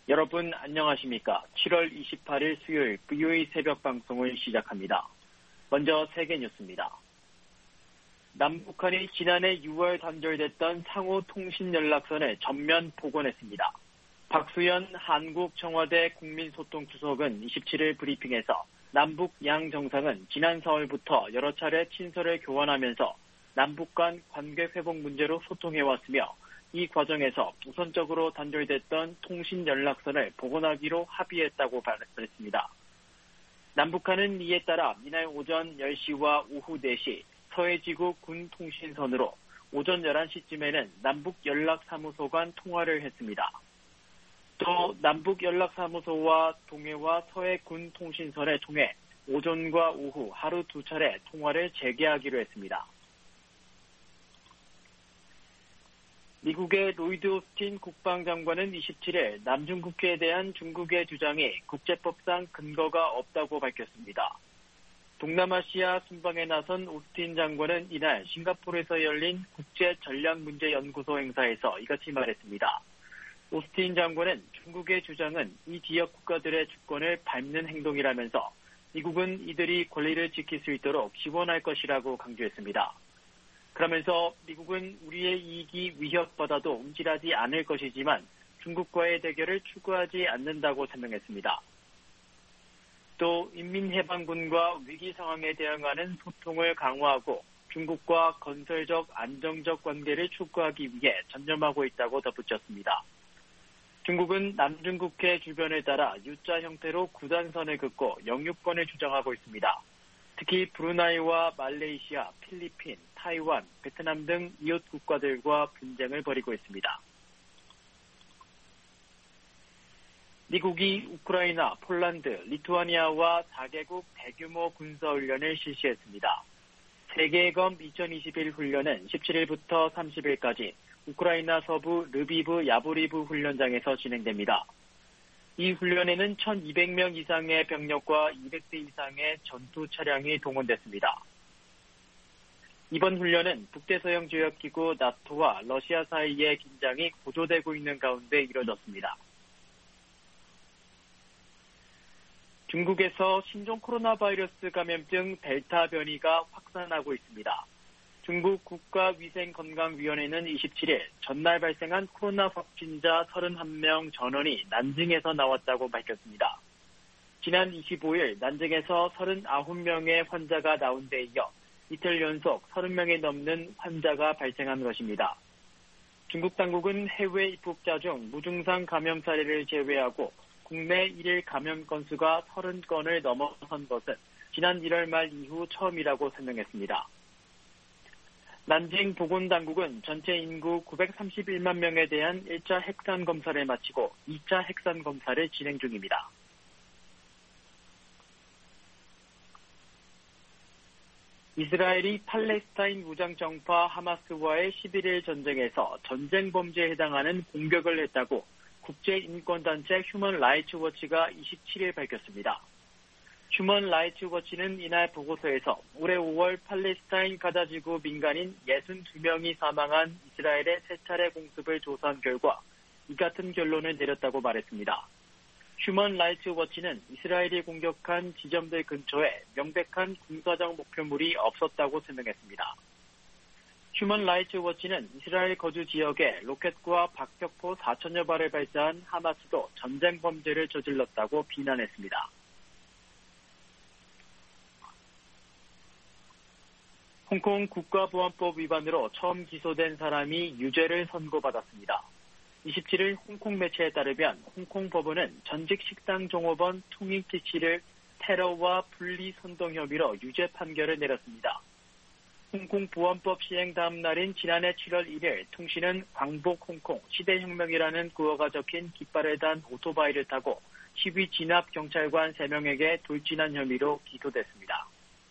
여러분 안녕하십니까? 7월 28일 수요일 VOA 새벽 방송을 시작합니다. 먼저 세계 뉴스입니다. 남북한이 지난해 6월 단절됐던 상호 통신 연락선을 전면 복원했습니다. 박수현 한국 청와대 국민소통수석은 27일 브리핑에서 남북 양 정상은 지난 4월부터 여러 차례 친서를 교환하면서 남북 간 관계 회복 문제로 소통해왔으며 이 과정에서 우선적으로 단절됐던 통신 연락선을 복원하기로 합의했다고 말했습니다. 남북한은 이에 따라 이날 오전 10시와 오후 4시 서해지구 군 통신선으로 오전 11시쯤에는 남북연락사무소 간 통화를 했습니다. 또 남북연락사무소와 동해와 서해 군 통신선을 통해 오전과 오후 하루 2차례 통화를 재개하기로 했습니다. 미국의 로이드 오스틴 국방장관은 27일 남중국해에 대한 중국의 주장이 국제법상 근거가 없다고 밝혔습니다. 동남아시아 순방에 나선 오스틴 장관은 이날 싱가포르에서 열린 국제전략문제연구소 행사에서 이같이 말했습니다. 오스틴 장관은 중국의 주장은 이 지역 국가들의 주권을 밟는 행동이라면서 미국은 이들이 권리를 지킬 수 있도록 지원할 것이라고 강조했습니다. 그러면서 미국은 우리의 이익이 위협받아도 움찔하지 않을 것이지만 중국과의 대결을 추구하지 않는다고 설명했습니다. 또 인민해방군과 위기 상황에 대응하는 소통을 강화하고 중국과 건설적 안정적 관계를 추구하기 위해 전념하고 있다고 덧붙였습니다. 중국은 남중국해 주변을 따라 U자 형태로 구단선을 긋고 영유권을 주장하고 있습니다. 특히 브루나이와 말레이시아, 필리핀, 타이완, 베트남 등 이웃 국가들과 분쟁을 벌이고 있습니다. 미국이 우크라이나, 폴란드, 리투아니아와 4개국 대규모 군사훈련을 실시했습니다. 세계검 2021 훈련은 17일부터 30일까지 우크라이나 서부 르비브 야보리브 훈련장에서 진행됩니다. 이 훈련에는 1,200명 이상의 병력과 200대 이상의 전투 차량이 동원됐습니다. 이번 훈련은 북대서양조약기구 나토와 러시아 사이의 긴장이 고조되고 있는 가운데 이뤄졌습니다. 중국에서 신종 코로나 바이러스 감염증 델타 변이가 확산하고 있습니다. 중국 국가위생건강위원회는 27일 전날 발생한 코로나 확진자 31명 전원이 난징에서 나왔다고 밝혔습니다. 지난 25일 난징에서 39명의 환자가 나온 데 이어 이틀 연속 30명이 넘는 환자가 발생한 것입니다. 중국 당국은 해외 입국자 중 무증상 감염 사례를 제외하고 국내 일일 감염 건수가 30건을 넘어선 것은 지난 1월 말 이후 처음이라고 설명했습니다. 난징 보건당국은 전체 인구 931만 명에 대한 1차 핵산 검사를 마치고 2차 핵산 검사를 진행 중입니다. 이스라엘이 팔레스타인 무장정파 하마스와의 11일 전쟁에서 전쟁 범죄에 해당하는 공격을 했다고 국제인권단체 휴먼 라이츠 워치가 27일 밝혔습니다. 휴먼 라이츠 워치는 이날 보고서에서 올해 5월 팔레스타인 가자지구 민간인 62명이 사망한 이스라엘의 세 차례 공습을 조사한 결과 이 같은 결론을 내렸다고 말했습니다. 휴먼 라이츠 워치는 이스라엘이 공격한 지점들 근처에 명백한 군사적 목표물이 없었다고 설명했습니다. 휴먼 라이츠 워치는 이스라엘 거주 지역에 로켓과 박격포 4천여 발을 발사한 하마스도 전쟁 범죄를 저질렀다고 비난했습니다. 홍콩 국가보안법 위반으로 처음 기소된 사람이 유죄를 선고받았습니다. 27일 홍콩 매체에 따르면 홍콩 법원은 전직 식당 종업원 퉁잉티 씨를 테러와 분리 선동 혐의로 유죄 판결을 내렸습니다. 홍콩 보안법 시행 다음 날인 지난해 7월 1일 퉁 씨는 광복 홍콩 시대혁명이라는 구호가 적힌 깃발을 단 오토바이를 타고 시위 진압 경찰관 3명에게 돌진한 혐의로 기소됐습니다.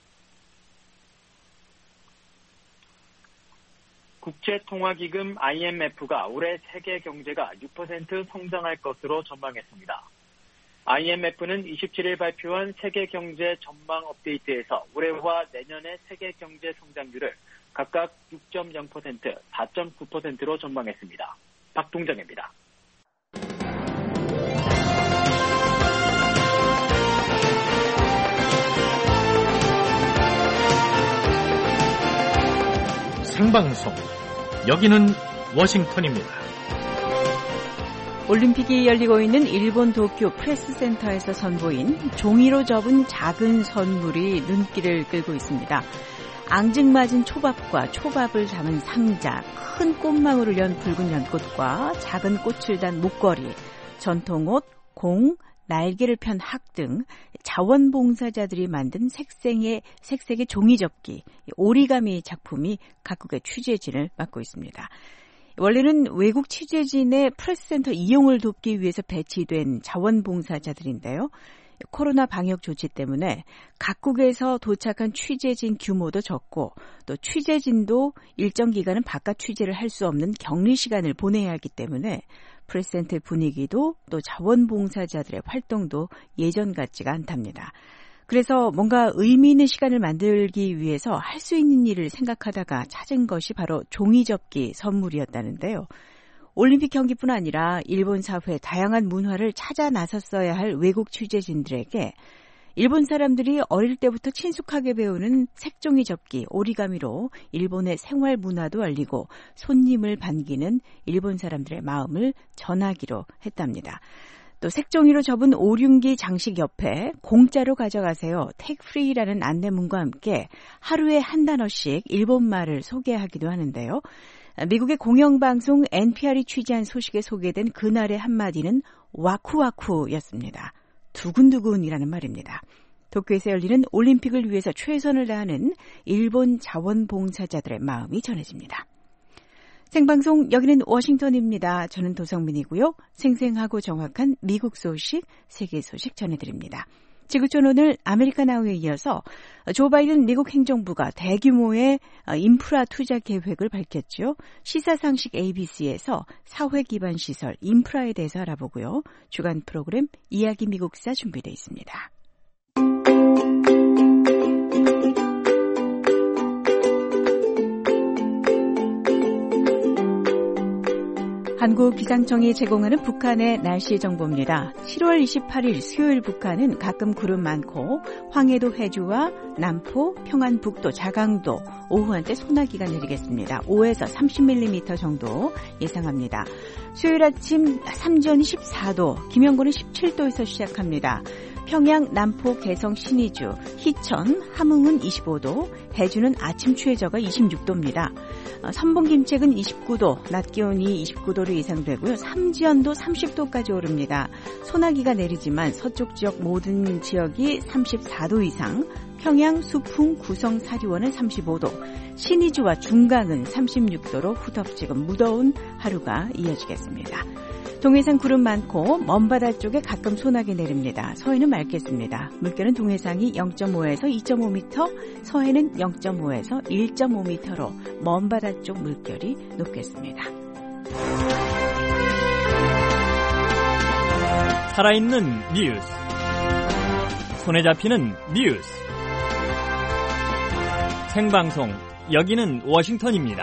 국제통화기금 IMF가 올해 세계 경제가 6% 성장할 것으로 전망했습니다. IMF는 27일 발표한 세계 경제 전망 업데이트에서 올해와 내년의 세계 경제 성장률을 각각 6.0%, 4.9%로 전망했습니다. 박동정입니다. 생방송. 여기는 워싱턴입니다. 올림픽이 열리고 있는 일본 도쿄 프레스센터에서 선보인 종이로 접은 작은 선물이 눈길을 끌고 있습니다. 앙증맞은 초밥과 초밥을 담은 상자, 큰 꽃망울을 연 붉은 연꽃과 작은 꽃을 단 목걸이, 전통옷, 공, 날개를 편 학 등 자원봉사자들이 만든 색색의 종이접기, 오리가미 작품이 각국의 취재진을 맡고 있습니다. 원래는 외국 취재진의 프레스센터 이용을 돕기 위해서 배치된 자원봉사자들인데요. 코로나 방역 조치 때문에 각국에서 도착한 취재진 규모도 적고 또 취재진도 일정 기간은 바깥 취재를 할 수 없는 격리 시간을 보내야 하기 때문에 프레스센터 분위기도 또 자원봉사자들의 활동도 예전 같지가 않답니다. 그래서 뭔가 의미 있는 시간을 만들기 위해서 할 수 있는 일을 생각하다가 찾은 것이 바로 종이접기 선물이었다는데요. 올림픽 경기뿐 아니라 일본 사회 다양한 문화를 찾아 나섰어야 할 외국 취재진들에게 일본 사람들이 어릴 때부터 친숙하게 배우는 색종이 접기, 오리가미로 일본의 생활 문화도 알리고 손님을 반기는 일본 사람들의 마음을 전하기로 했답니다. 또 색종이로 접은 오륜기 장식 옆에 공짜로 가져가세요, 택프리라는 안내문과 함께 하루에 한 단어씩 일본말을 소개하기도 하는데요. 미국의 공영방송 NPR이 취재한 소식에 소개된 그날의 한마디는 와쿠와쿠였습니다. 두근두근이라는 말입니다. 도쿄에서 열리는 올림픽을 위해서 최선을 다하는 일본 자원봉사자들의 마음이 전해집니다. 생방송 여기는 워싱턴입니다. 저는 도성민이고요. 생생하고 정확한 미국 소식, 세계 소식 전해드립니다. 지구촌 오늘 아메리카 나우에 이어서 조 바이든 미국 행정부가 대규모의 인프라 투자 계획을 밝혔죠. 시사상식 ABC에서 사회 기반 시설, 인프라에 대해서 알아보고요. 주간 프로그램 이야기 미국사 준비되어 있습니다. 한국기상청이 제공하는 북한의 날씨 정보입니다. 7월 28일 수요일 북한은 가끔 구름 많고 황해도 해주와 남포, 평안북도, 자강도 오후 한때 소나기가 내리겠습니다. 5에서 30mm 정도 예상합니다. 수요일 아침 삼전이 14도, 김영곤은 17도에서 시작합니다. 평양, 남포, 개성, 신의주, 희천, 함흥은 25도, 해주는 아침 최저가 26도입니다. 선봉 김책은 29도, 낮 기온이 29도로 예상되고요. 삼지연도 30도까지 오릅니다. 소나기가 내리지만 서쪽 지역 모든 지역이 34도 이상, 평양, 수풍, 구성, 사리원은 35도, 신의주와 중강은 36도로 후덥지근 무더운 하루가 이어지겠습니다. 동해상 구름 많고 먼바다 쪽에 가끔 소나기 내립니다. 서해는 맑겠습니다. 물결은 동해상이 0.5에서 2.5m, 서해는 0.5에서 1.5m로 먼바다 쪽 물결이 높겠습니다. 살아있는 뉴스, 손에 잡히는 뉴스, 생방송 여기는 워싱턴입니다.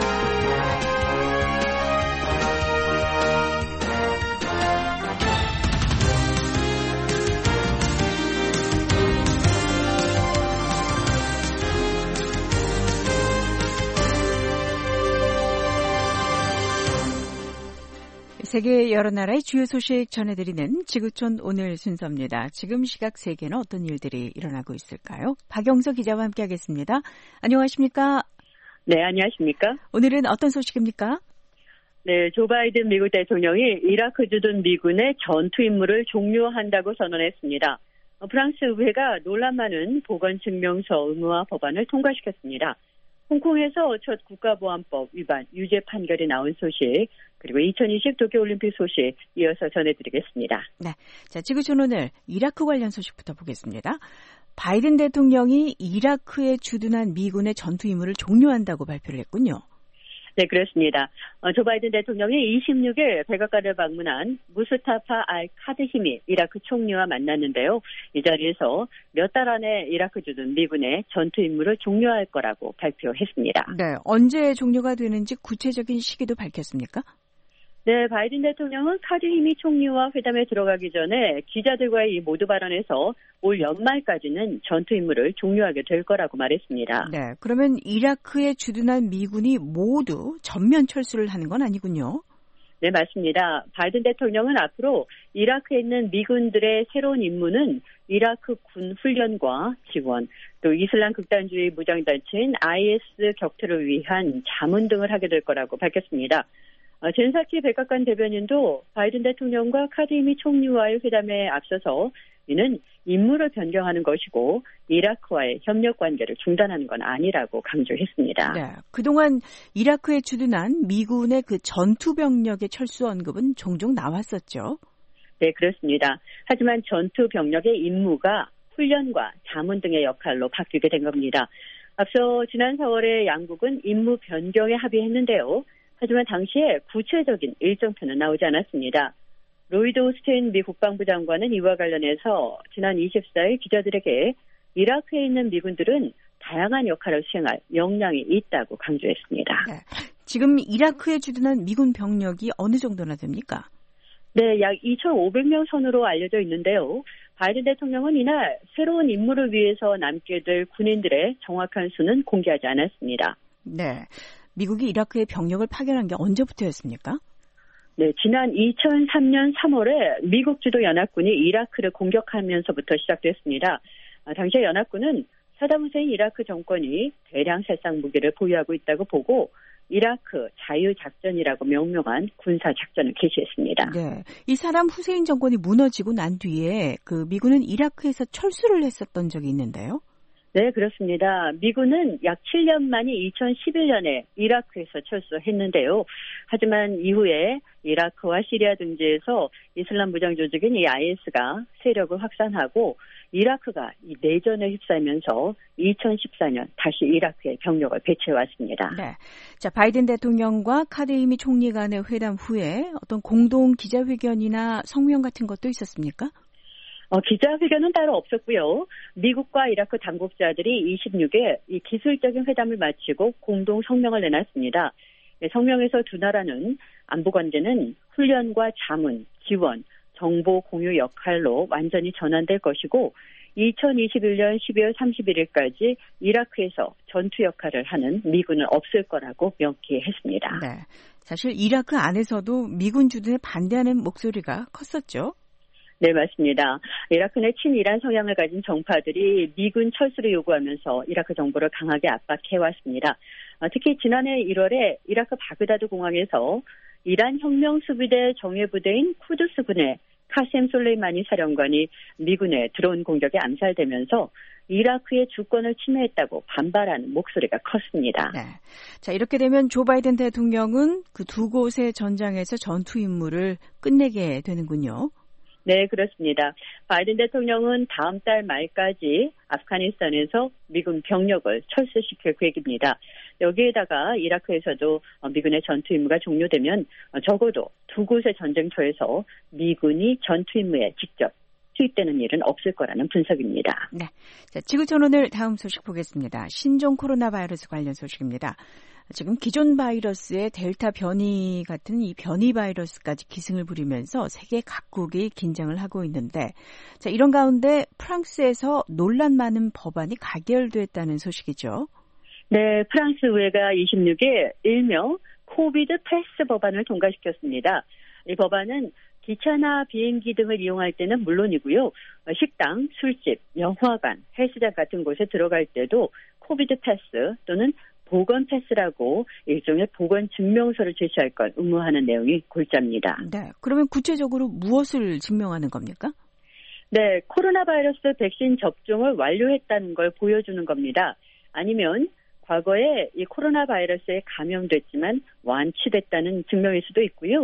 세계 여러 나라의 주요 소식 전해드리는 지구촌 오늘 순서입니다. 지금 시각 세계는 어떤 일들이 일어나고 있을까요? 박영서 기자와 함께하겠습니다. 안녕하십니까? 네, 안녕하십니까? 오늘은 어떤 소식입니까? 네, 조 바이든 미국 대통령이 이라크 주둔 미군의 전투 임무를 종료한다고 선언했습니다. 프랑스 의회가 논란 많은 보건증명서 의무화 법안을 통과시켰습니다. 홍콩에서 첫 국가보안법 위반 유죄 판결이 나온 소식, 그리고 2020 도쿄올림픽 소식 이어서 전해드리겠습니다. 네, 자, 지구촌 오늘 이라크 관련 소식부터 보겠습니다. 바이든 대통령이 이라크에 주둔한 미군의 전투 임무를 종료한다고 발표를 했군요. 네, 그렇습니다. 조 바이든 대통령이 26일 백악관을 방문한 무스타파 알-카드히미 이라크 총리와 만났는데요. 이 자리에서 몇 달 안에 이라크 주둔 미군의 전투 임무를 종료할 거라고 발표했습니다. 네, 언제 종료가 되는지 구체적인 시기도 밝혔습니까? 네, 바이든 대통령은 카드히미 총리와 회담에 들어가기 전에 기자들과의 이 모두 발언에서 올 연말까지는 전투 임무를 종료하게 될 거라고 말했습니다. 네, 그러면 이라크에 주둔한 미군이 모두 전면 철수를 하는 건 아니군요. 네, 맞습니다. 바이든 대통령은 앞으로 이라크에 있는 미군들의 새로운 임무는 이라크 군 훈련과 지원, 또 이슬람 극단주의 무장단체인 IS 격퇴를 위한 자문 등을 하게 될 거라고 밝혔습니다. 젠사키 백악관 대변인도 바이든 대통령과 카드히미 총리와의 회담에 앞서서 이는 임무를 변경하는 것이고 이라크와의 협력 관계를 중단하는 건 아니라고 강조했습니다. 네, 그동안 이라크에 주둔한 미군의 그 전투 병력의 철수 언급은 종종 나왔었죠. 네, 그렇습니다. 하지만 전투 병력의 임무가 훈련과 자문 등의 역할로 바뀌게 된 겁니다. 앞서 지난 4월에 양국은 임무 변경에 합의했는데요. 하지만 당시에 구체적인 일정표는 나오지 않았습니다. 로이드 오스틴 미 국방부 장관은 이와 관련해서 지난 24일 기자들에게 이라크에 있는 미군들은 다양한 역할을 수행할 역량이 있다고 강조했습니다. 네, 지금 이라크에 주둔한 미군 병력이 어느 정도나 됩니까? 네, 약 2,500명 선으로 알려져 있는데요. 바이든 대통령은 이날 새로운 임무를 위해서 남게 될 군인들의 정확한 수는 공개하지 않았습니다. 네, 미국이 이라크에 병력을 파견한 게 언제부터였습니까? 네, 지난 2003년 3월에 미국 주도 연합군이 이라크를 공격하면서부터 시작됐습니다. 당시에 연합군은 사담 후세인 이라크 정권이 대량 살상 무기를 보유하고 있다고 보고 이라크 자유작전이라고 명명한 군사작전을 개시했습니다. 네, 이 사담 후세인 정권이 무너지고 난 뒤에 그 미군은 이라크에서 철수를 했었던 적이 있는데요. 네, 그렇습니다. 미군은 약 7년 만인 2011년에 이라크에서 철수했는데요. 하지만 이후에 이라크와 시리아 등지에서 이슬람 무장 조직인 이 IS가 세력을 확산하고 이라크가 이 내전에 휩싸이면서 2014년 다시 이라크에 병력을 배치해왔습니다. 네, 자 바이든 대통령과 카드히미 총리 간의 회담 후에 어떤 공동 기자회견이나 성명 같은 것도 있었습니까? 기자회견은 따로 없었고요. 미국과 이라크 당국자들이 26일 이 기술적인 회담을 마치고 공동 성명을 내놨습니다. 성명에서 두 나라는 안보 관계는 훈련과 자문, 지원, 정보 공유 역할로 완전히 전환될 것이고 2021년 12월 31일까지 이라크에서 전투 역할을 하는 미군은 없을 거라고 명기했습니다. 네, 사실 이라크 안에서도 미군 주둔에 반대하는 목소리가 컸었죠. 네, 맞습니다. 이라크 내 친이란 성향을 가진 정파들이 미군 철수를 요구하면서 이라크 정부를 강하게 압박해왔습니다. 특히 지난해 1월에 이라크 바그다드 공항에서 이란 혁명수비대 정예부대인 쿠두스군의 카셈 솔레이마니 사령관이 미군에 드론 공격에 암살되면서 이라크의 주권을 침해했다고 반발하는 목소리가 컸습니다. 네. 자, 이렇게 되면 조 바이든 대통령은 그 두 곳의 전장에서 전투 임무를 끝내게 되는군요. 네, 그렇습니다. 바이든 대통령은 다음 달 말까지 아프가니스탄에서 미군 병력을 철수시킬 계획입니다. 여기에다가 이라크에서도 미군의 전투 임무가 종료되면 적어도 두 곳의 전쟁터에서 미군이 전투 임무에 직접 투입되는 일은 없을 거라는 분석입니다. 네, 자, 지구촌 오늘 다음 소식 보겠습니다. 신종 코로나 바이러스 관련 소식입니다. 지금 기존 바이러스의 델타 변이 같은 이 변이 바이러스까지 기승을 부리면서 세계 각국이 긴장을 하고 있는데, 자, 이런 가운데 프랑스에서 논란 많은 법안이 가결됐다는 소식이죠. 네, 프랑스 의회가 26일 일명 코비드 패스 법안을 통과시켰습니다. 이 법안은 기차나 비행기 등을 이용할 때는 물론이고요. 식당, 술집, 영화관, 헬스장 같은 곳에 들어갈 때도 코비드 패스 또는 보건 패스라고 일종의 보건 증명서를 제시할 걸 의무화하는 내용이 골자입니다. 네, 그러면 구체적으로 무엇을 증명하는 겁니까? 네, 코로나 바이러스 백신 접종을 완료했다는 걸 보여주는 겁니다. 아니면 과거에 이 코로나 바이러스에 감염됐지만 완치됐다는 증명일 수도 있고요.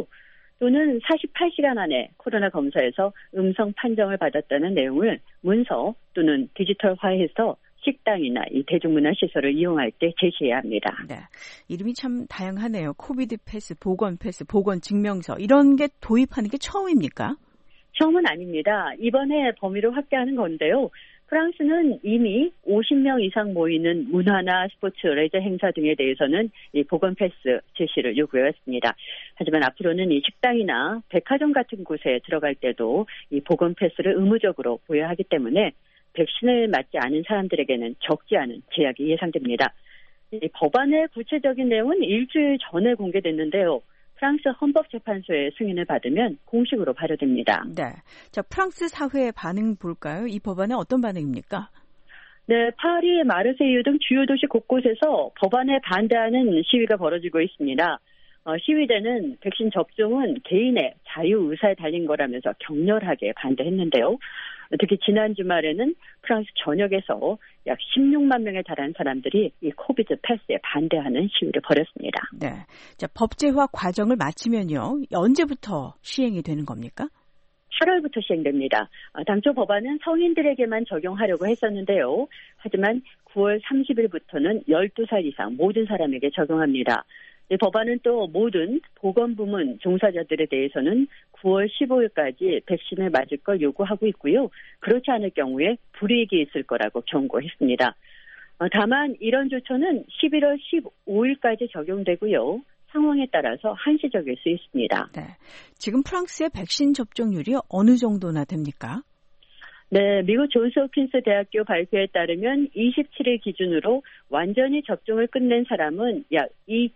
또는 48시간 안에 코로나 검사에서 음성 판정을 받았다는 내용을 문서 또는 디지털화해서 식당이나 이 대중문화 시설을 이용할 때 제시해야 합니다. 네, 이름이 참 다양하네요. 코비드 패스, 보건 패스, 보건 증명서 이런 게 도입하는 게 처음입니까? 처음은 아닙니다. 이번에 범위를 확대하는 건데요. 프랑스는 이미 50명 이상 모이는 문화나 스포츠, 레저 행사 등에 대해서는 이 보건 패스 제시를 요구해왔습니다. 하지만 앞으로는 이 식당이나 백화점 같은 곳에 들어갈 때도 이 보건 패스를 의무적으로 보여야 하기 때문에 백신을 맞지 않은 사람들에게는 적지 않은 제약이 예상됩니다. 이 법안의 구체적인 내용은 일주일 전에 공개됐는데요. 프랑스 헌법재판소의 승인을 받으면 공식으로 발효됩니다. 네. 자, 프랑스 사회의 반응 볼까요? 이 법안에 어떤 반응입니까? 네, 파리, 마르세유 등 주요 도시 곳곳에서 법안에 반대하는 시위가 벌어지고 있습니다. 시위대는 백신 접종은 개인의 자유의사에 달린 거라면서 격렬하게 반대했는데요. 특히 지난 주말에는 프랑스 전역에서 약 16만 명에 달하는 사람들이 이 코비드 패스에 반대하는 시위를 벌였습니다. 네. 자, 법제화 과정을 마치면요. 언제부터 시행이 되는 겁니까? 8월부터 시행됩니다. 당초 법안은 성인들에게만 적용하려고 했었는데요. 하지만 9월 30일부터는 12살 이상 모든 사람에게 적용합니다. 이 법안은 또 모든 보건부문 종사자들에 대해서는 9월 15일까지 백신을 맞을 걸 요구하고 있고요. 그렇지 않을 경우에 불이익이 있을 거라고 경고했습니다. 다만 이런 조처는 11월 15일까지 적용되고요. 상황에 따라서 한시적일 수 있습니다. 네. 지금 프랑스의 백신 접종률이 어느 정도나 됩니까? 네, 미국 존스홉킨스 대학교 발표에 따르면 27일 기준으로 완전히 접종을 끝낸 사람은 약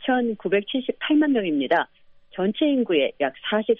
2,978만 명입니다. 전체 인구의 약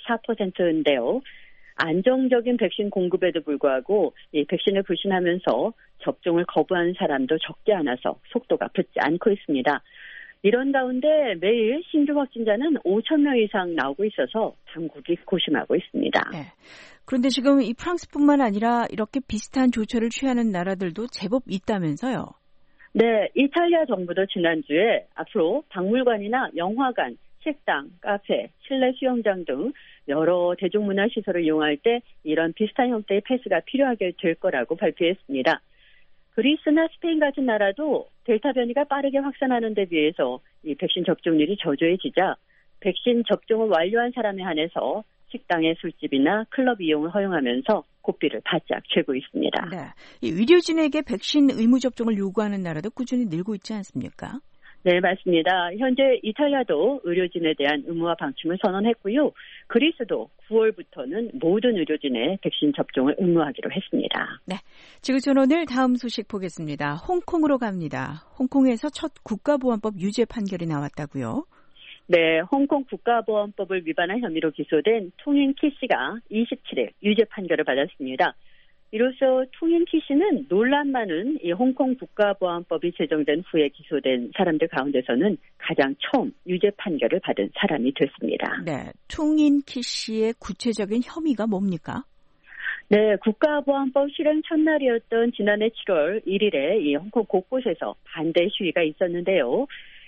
44%인데요. 안정적인 백신 공급에도 불구하고 이 백신을 불신하면서 접종을 거부하는 사람도 적지 않아서 속도가 붙지 않고 있습니다. 이런 가운데 매일 신규 확진자는 5,000명 이상 나오고 있어서 당국이 고심하고 있습니다. 네. 그런데 지금 이 프랑스뿐만 아니라 이렇게 비슷한 조처를 취하는 나라들도 제법 있다면서요? 네, 이탈리아 정부도 지난주에 앞으로 박물관이나 영화관, 식당, 카페, 실내 수영장 등 여러 대중문화시설을 이용할 때 이런 비슷한 형태의 패스가 필요하게 될 거라고 발표했습니다. 그리스나 스페인 같은 나라도 델타 변이가 빠르게 확산하는 데 비해서 이 백신 접종률이 저조해지자 백신 접종을 완료한 사람에 한해서 식당의 술집이나 클럽 이용을 허용하면서 고삐를 바짝 쥐고 있습니다. 네, 이 의료진에게 백신 의무 접종을 요구하는 나라도 꾸준히 늘고 있지 않습니까? 네, 맞습니다. 현재 이탈리아도 의료진에 대한 의무화 방침을 선언했고요. 그리스도 9월부터는 모든 의료진의 백신 접종을 의무화하기로 했습니다. 네, 지구촌 오늘 다음 소식 보겠습니다. 홍콩으로 갑니다. 홍콩에서 첫 국가보안법 유죄 판결이 나왔다고요? 네, 홍콩 국가보안법을 위반한 혐의로 기소된 퉁인 키 씨가 27일 유죄 판결을 받았습니다. 이로써 퉁인 키 씨는 논란 많은 이 홍콩 국가보안법이 제정된 후에 기소된 사람들 가운데서는 가장 처음 유죄 판결을 받은 사람이 됐습니다. 네, 퉁인 키 씨의 구체적인 혐의가 뭡니까? 네, 국가보안법 실행 첫날이었던 지난해 7월 1일에 이 홍콩 곳곳에서 반대 시위가 있었는데요.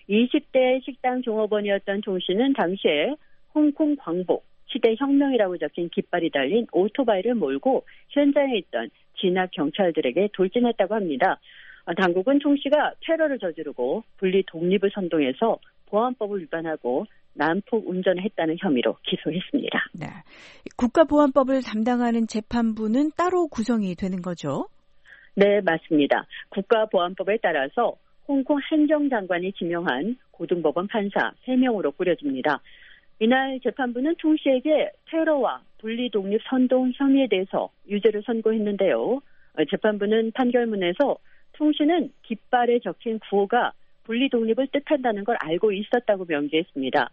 20대 식당 종업원이었던 종 씨는 당시에 홍콩 광복, 시대 혁명이라고 적힌 깃발이 달린 오토바이를 몰고 현장에 있던 진압 경찰들에게 돌진했다고 합니다. 당국은 총 씨가 테러를 저지르고 분리 독립을 선동해서 보안법을 위반하고 난폭 운전을 했다는 혐의로 기소했습니다. 네, 국가보안법을 담당하는 재판부는 따로 구성이 되는 거죠? 네, 맞습니다. 국가보안법에 따라서 홍콩 행정장관이 지명한 고등법원 판사 3명으로 꾸려집니다. 이날 재판부는 총 씨에게 테러와 분리독립 선동 혐의에 대해서 유죄를 선고했는데요. 재판부는 판결문에서 총 씨는 깃발에 적힌 구호가 분리독립을 뜻한다는 걸 알고 있었다고 명기했습니다.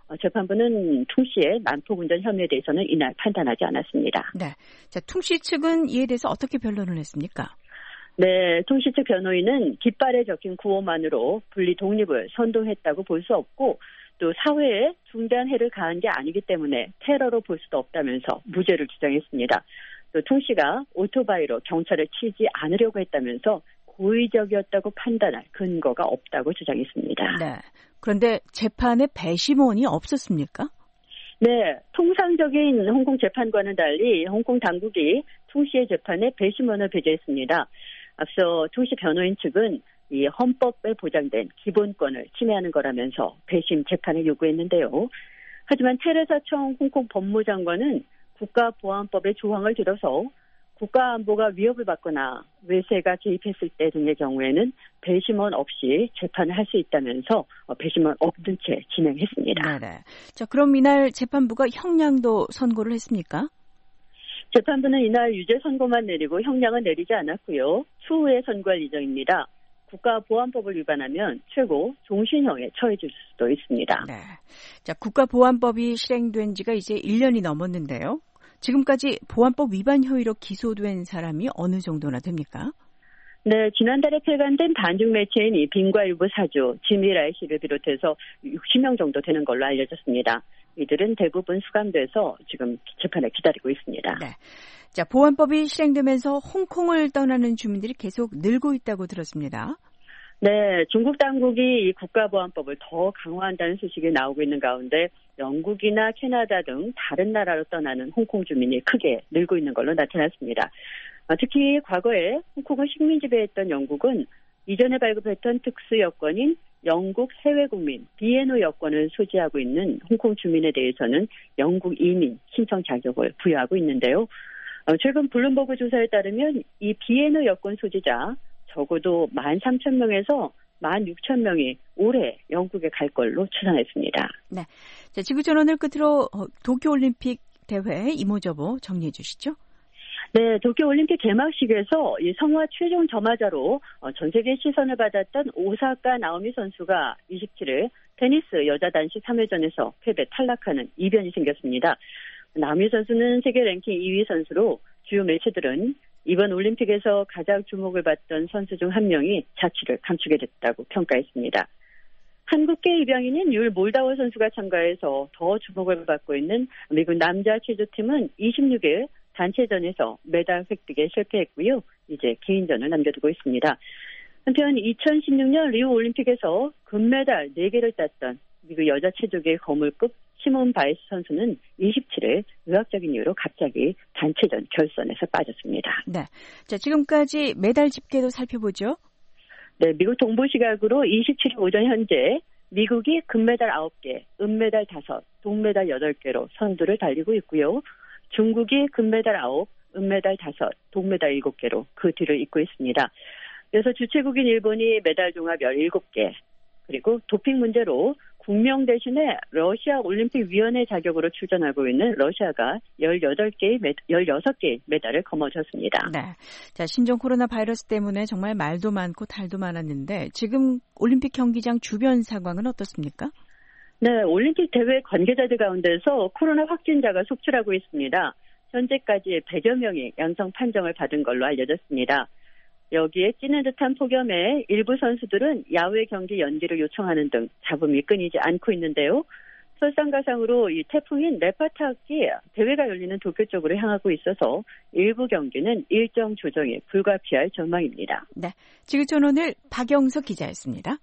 재판부는 퉁 씨의 난폭운전 혐의에 대해서는 이날 판단하지 않았습니다. 네, 자, 퉁 씨 측은 이에 대해서 어떻게 변론을 했습니까? 네, 퉁 씨 측 변호인은 깃발에 적힌 구호만으로 분리 독립을 선동했다고 볼 수 없고 또 사회에 중대한 해를 가한 게 아니기 때문에 테러로 볼 수도 없다면서 무죄를 주장했습니다. 또 퉁 씨가 오토바이로 경찰을 치지 않으려고 했다면서 고의적이었다고 판단할 근거가 없다고 주장했습니다. 네, 그런데 재판에 배심원이 없었습니까? 네, 통상적인 홍콩 재판과는 달리 홍콩 당국이 퉁 씨의 재판에 배심원을 배제했습니다. 앞서 퉁 씨 변호인 측은 이 헌법에 보장된 기본권을 침해하는 거라면서 배심 재판을 요구했는데요. 하지만 테레사 청 홍콩 법무장관은 국가보안법의 조항을 들어서 국가 안보가 위협을 받거나 외세가 개입했을 때 등의 경우에는 배심원 없이 재판을 할 수 있다면서 배심원 없는 채 진행했습니다. 네네. 자, 그럼 이날 재판부가 형량도 선고를 했습니까? 재판부는 이날 유죄 선고만 내리고 형량은 내리지 않았고요. 추후에 선고할 예정입니다. 국가보안법을 위반하면 최고 종신형에 처해질 수도 있습니다. 네. 자, 국가보안법이 실행된 지가 이제 1년이 넘었는데요. 지금까지 보안법 위반 혐의로 기소된 사람이 어느 정도나 됩니까? 네, 지난달에 폐간된 단중 매체인 이 빙과일보 사주 지미라이 씨를 비롯해서 60명 정도 되는 걸로 알려졌습니다. 이들은 대부분 수감돼서 지금 재판을 기다리고 있습니다. 네. 자, 보안법이 실행되면서 홍콩을 떠나는 주민들이 계속 늘고 있다고 들었습니다. 네, 중국 당국이 이 국가보안법을 더 강화한다는 소식이 나오고 있는 가운데 영국이나 캐나다 등 다른 나라로 떠나는 홍콩 주민이 크게 늘고 있는 걸로 나타났습니다. 특히 과거에 홍콩을 식민 지배했던 영국은 이전에 발급했던 특수 여권인 영국 해외국민 BNO 여권을 소지하고 있는 홍콩 주민에 대해서는 영국 이민 신청 자격을 부여하고 있는데요. 최근 블룸버그 조사에 따르면 이 BNO 여권 소지자 적어도 13,000명에서 16,000명이 올해 영국에 갈 걸로 추산했습니다. 네, 자, 지구전원을 끝으로 도쿄올림픽 대회 이모저모 정리해 주시죠. 네, 도쿄올림픽 개막식에서 이 성화 최종 점화자로 전 세계 시선을 받았던 오사카 나오미 선수가 27일 테니스 여자 단식 3회전에서 패배 탈락하는 이변이 생겼습니다. 나오미 선수는 세계 랭킹 2위 선수로 주요 매체들은 이번 올림픽에서 가장 주목을 받던 선수 중 한 명이 자취를 감추게 됐다고 평가했습니다. 한국계 입양인인 율 몰다워 선수가 참가해서 더 주목을 받고 있는 미국 남자 체조팀은 26일 단체전에서 메달 획득에 실패했고요. 이제 개인전을 남겨두고 있습니다. 한편 2016년 리우 올림픽에서 금메달 4개를 땄던 미국 여자 체조계 거물급 시몬 바이스 선수는 27일 의학적인 이유로 갑자기 단체전 결선에서 빠졌습니다. 네, 자, 지금까지 메달 집계도 살펴보죠. 네, 미국 동부 시각으로 27일 오전 현재 미국이 금메달 9개, 은메달 5, 동메달 8개로 선두를 달리고 있고요. 중국이 금메달 9, 은메달 5, 동메달 7개로 그 뒤를 잇고 있습니다. 그래서 주최국인 일본이 메달 종합 17개, 그리고 도핑 문제로 국명 대신에 러시아 올림픽위원회 자격으로 출전하고 있는 러시아가 16개의 메달을 거머쥐었습니다. 네. 자, 신종 코로나 바이러스 때문에 정말 말도 많고 탈도 많았는데 지금 올림픽 경기장 주변 상황은 어떻습니까? 네, 올림픽 대회 관계자들 가운데서 코로나 확진자가 속출하고 있습니다. 현재까지 100여 명이 양성 판정을 받은 걸로 알려졌습니다. 여기에 찌는 듯한 폭염에 일부 선수들은 야외 경기 연기를 요청하는 등 잡음이 끊이지 않고 있는데요. 설상가상으로 이 태풍인 네파탁이 대회가 열리는 도쿄 쪽으로 향하고 있어서 일부 경기는 일정 조정이 불가피할 전망입니다. 네, 지구촌 오늘 박영석 기자였습니다.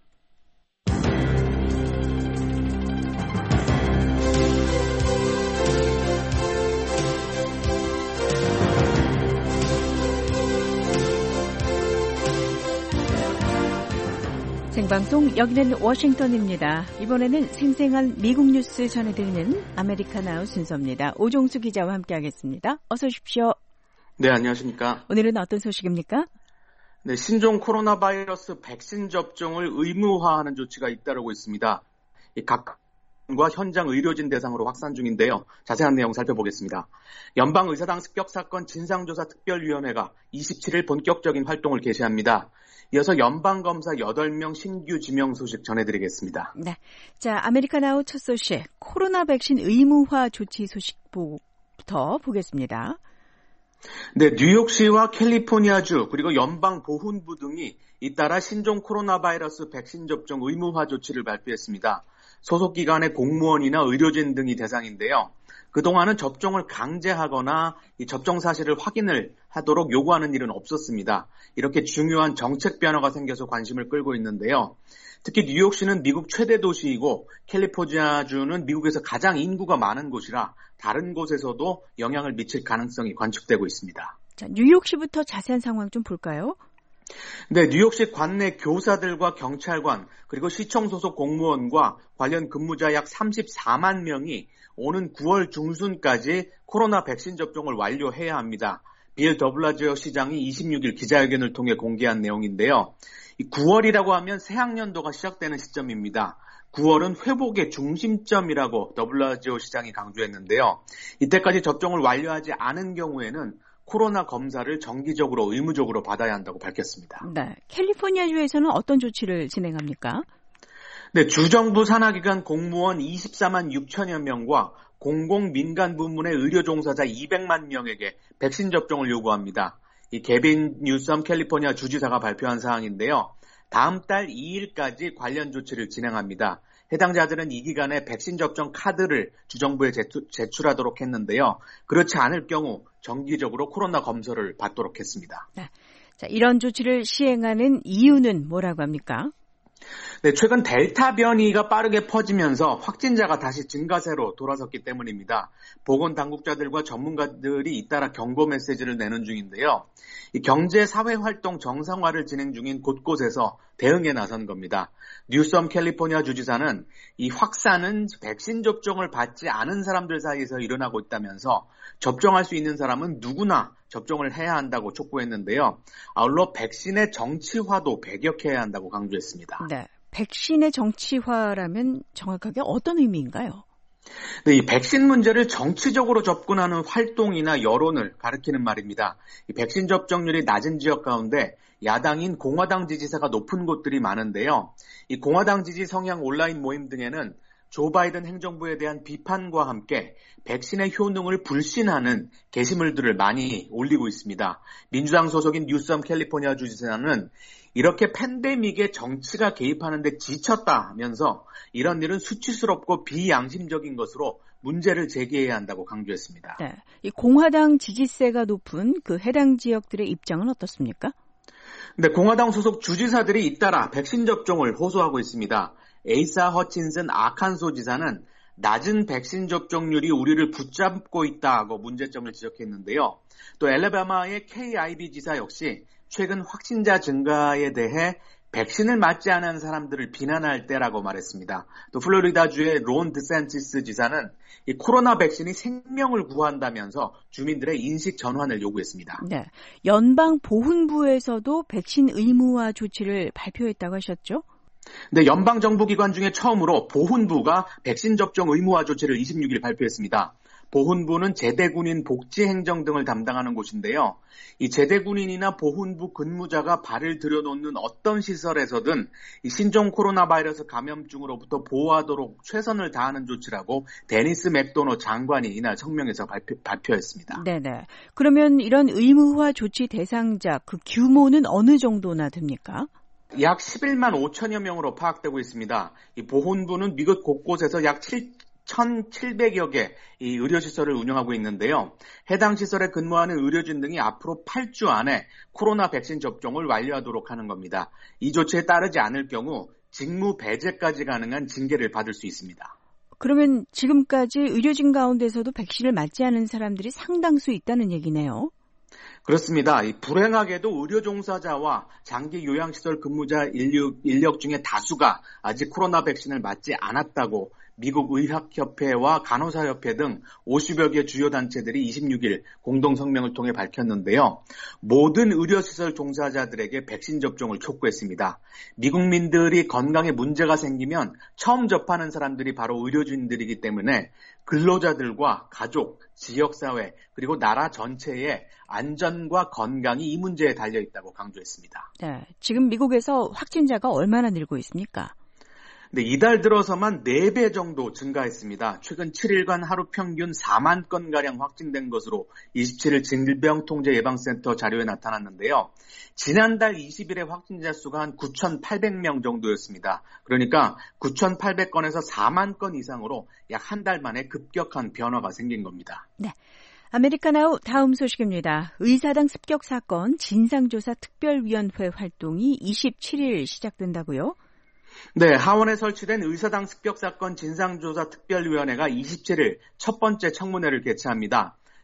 생방송 여기는 워싱턴입니다. 이번에는 생생한 미국 뉴스 전해드리는 아메리카 나우 순서입니다. 오종수 기자와 함께하겠습니다. 어서 오십시오. 네, 안녕하십니까. 오늘은 어떤 소식입니까? 네, 신종 코로나 바이러스 백신 접종을 의무화하는 조치가 잇따르고 있습니다. 각 현장 의료진 대상으로 확산 중인데요. 자세한 내용 살펴보겠습니다. 연방의사당 습격사건 진상조사특별위원회가 27일 본격적인 활동을 개시합니다. 이어서 연방검사 8명 신규 지명 소식 전해드리겠습니다. 네, 자, 아메리카 나우 첫 소식, 코로나 백신 의무화 조치 소식부터 보겠습니다. 네, 뉴욕시와 캘리포니아주 그리고 연방보훈부 등이 잇따라 신종 코로나 바이러스 백신 접종 의무화 조치를 발표했습니다. 소속 기관의 공무원이나 의료진 등이 대상인데요. 그동안은 접종을 강제하거나 이 접종 사실을 확인을 하도록 요구하는 일은 없었습니다. 이렇게 중요한 정책 변화가 생겨서 관심을 끌고 있는데요. 특히 뉴욕시는 미국 최대 도시이고 캘리포니아주는 미국에서 가장 인구가 많은 곳이라 다른 곳에서도 영향을 미칠 가능성이 관측되고 있습니다. 자, 뉴욕시부터 자세한 상황 좀 볼까요? 네, 뉴욕시 관내 교사들과 경찰관 그리고 시청 소속 공무원과 관련 근무자 약 34만 명이 오는 9월 중순까지 코로나 백신 접종을 완료해야 합니다. 빌 더블라지오 시장이 26일 기자회견을 통해 공개한 내용인데요. 9월이라고 하면 새학년도가 시작되는 시점입니다. 9월은 회복의 중심점이라고 더블라지오 시장이 강조했는데요. 이때까지 접종을 완료하지 않은 경우에는 코로나 검사를 정기적으로 의무적으로 받아야 한다고 밝혔습니다. 네, 캘리포니아주에서는 어떤 조치를 진행합니까? 네, 주정부 산하기관 공무원 24만 6천여 명과 공공민간 부문의 의료 종사자 200만 명에게 백신 접종을 요구합니다. 이 개빈 뉴섬 캘리포니아 주지사가 발표한 사항인데요. 다음 달 2일까지 관련 조치를 진행합니다. 해당자들은 이 기간에 백신 접종 카드를 주정부에 제출하도록 했는데요. 그렇지 않을 경우 정기적으로 코로나 검사를 받도록 했습니다. 네. 자, 이런 조치를 시행하는 이유는 뭐라고 합니까? 네, 최근 델타 변이가 빠르게 퍼지면서 확진자가 다시 증가세로 돌아섰기 때문입니다. 보건당국자들과 전문가들이 잇따라 경고 메시지를 내는 중인데요. 이 경제 사회 활동 정상화를 진행 중인 곳곳에서 대응에 나선 겁니다. 뉴섬 캘리포니아 주지사는 이 확산은 백신 접종을 받지 않은 사람들 사이에서 일어나고 있다면서 접종할 수 있는 사람은 누구나 접종을 해야 한다고 촉구했는데요. 아울러 백신의 정치화도 배격해야 한다고 강조했습니다. 네, 백신의 정치화라면 정확하게 어떤 의미인가요? 네, 이 백신 문제를 정치적으로 접근하는 활동이나 여론을 가리키는 말입니다. 이 백신 접종률이 낮은 지역 가운데 야당인 공화당 지지세가 높은 곳들이 많은데요. 이 공화당 지지 성향 온라인 모임 등에는 조 바이든 행정부에 대한 비판과 함께 백신의 효능을 불신하는 게시물들을 많이 올리고 있습니다. 민주당 소속인 뉴섬 캘리포니아 주지사는 이렇게 팬데믹에 정치가 개입하는데 지쳤다면서 이런 일은 수치스럽고 비양심적인 것으로 문제를 제기해야 한다고 강조했습니다. 네, 이 공화당 지지세가 높은 그 해당 지역들의 입장은 어떻습니까? 네, 공화당 소속 주지사들이 잇따라 백신 접종을 호소하고 있습니다. 에이사 허친슨 아칸소 지사는 낮은 백신 접종률이 우리를 붙잡고 있다고 문제점을 지적했는데요. 또 엘레바마의 KIB 지사 역시 최근 확진자 증가에 대해 백신을 맞지 않은 사람들을 비난할 때라고 말했습니다. 또 플로리다주의 론 드샌티스 지사는 이 코로나 백신이 생명을 구한다면서 주민들의 인식 전환을 요구했습니다. 네, 연방보훈부에서도 백신 의무화 조치를 발표했다고 하셨죠? 네, 연방정부기관 중에 처음으로 보훈부가 백신 접종 의무화 조치를 26일 발표했습니다. 보훈부는 제대군인 복지행정 등을 담당하는 곳인데요. 이 제대군인이나 보훈부 근무자가 발을 들여놓는 어떤 시설에서든 이 신종 코로나 바이러스 감염증으로부터 보호하도록 최선을 다하는 조치라고 데니스 맥도너 장관이 이날 성명에서 발표했습니다. 네네. 그러면 이런 의무화 조치 대상자 그 규모는 어느 정도나 됩니까? 약 11만 5천여 명으로 파악되고 있습니다. 이 보훈부는 미국 곳곳에서 약 1,700여 개 이 의료시설을 운영하고 있는데요. 해당 시설에 근무하는 의료진 등이 앞으로 8주 안에 코로나 백신 접종을 완료하도록 하는 겁니다. 이 조치에 따르지 않을 경우 직무 배제까지 가능한 징계를 받을 수 있습니다. 그러면 지금까지 의료진 가운데서도 백신을 맞지 않은 사람들이 상당수 있다는 얘기네요. 그렇습니다. 불행하게도 의료 종사자와 장기 요양시설 근무자 인력 중에 다수가 아직 코로나 백신을 맞지 않았다고 미국 의학협회와 간호사협회 등 50여 개 주요 단체들이 26일 공동성명을 통해 밝혔는데요. 모든 의료시설 종사자들에게 백신 접종을 촉구했습니다. 미국민들이 건강에 문제가 생기면 처음 접하는 사람들이 바로 의료진들이기 때문에 근로자들과 가족, 지역사회, 그리고 나라 전체의 안전과 건강이 이 문제에 달려있다고 강조했습니다. 네, 지금 미국에서 확진자가 얼마나 늘고 있습니까? 네, 이달 들어서만 4배 정도 증가했습니다. 최근 7일간 하루 평균 4만 건가량 확진된 것으로 27일 질병통제예방센터 자료에 나타났는데요. 지난달 20일에 확진자 수가 한 9,800명 정도였습니다. 그러니까 9,800건에서 4만 건 이상으로 약 한 달 만에 급격한 변화가 생긴 겁니다. 네. 아메리카나우 다음 소식입니다. 의사당 습격 사건 진상조사 특별위원회 활동이 27일 시작된다고요? 네, 하원에 설치된 의사당 습격 사건 진상조사 특별위원회가 27일 첫 번째 청문회를 개최합니다.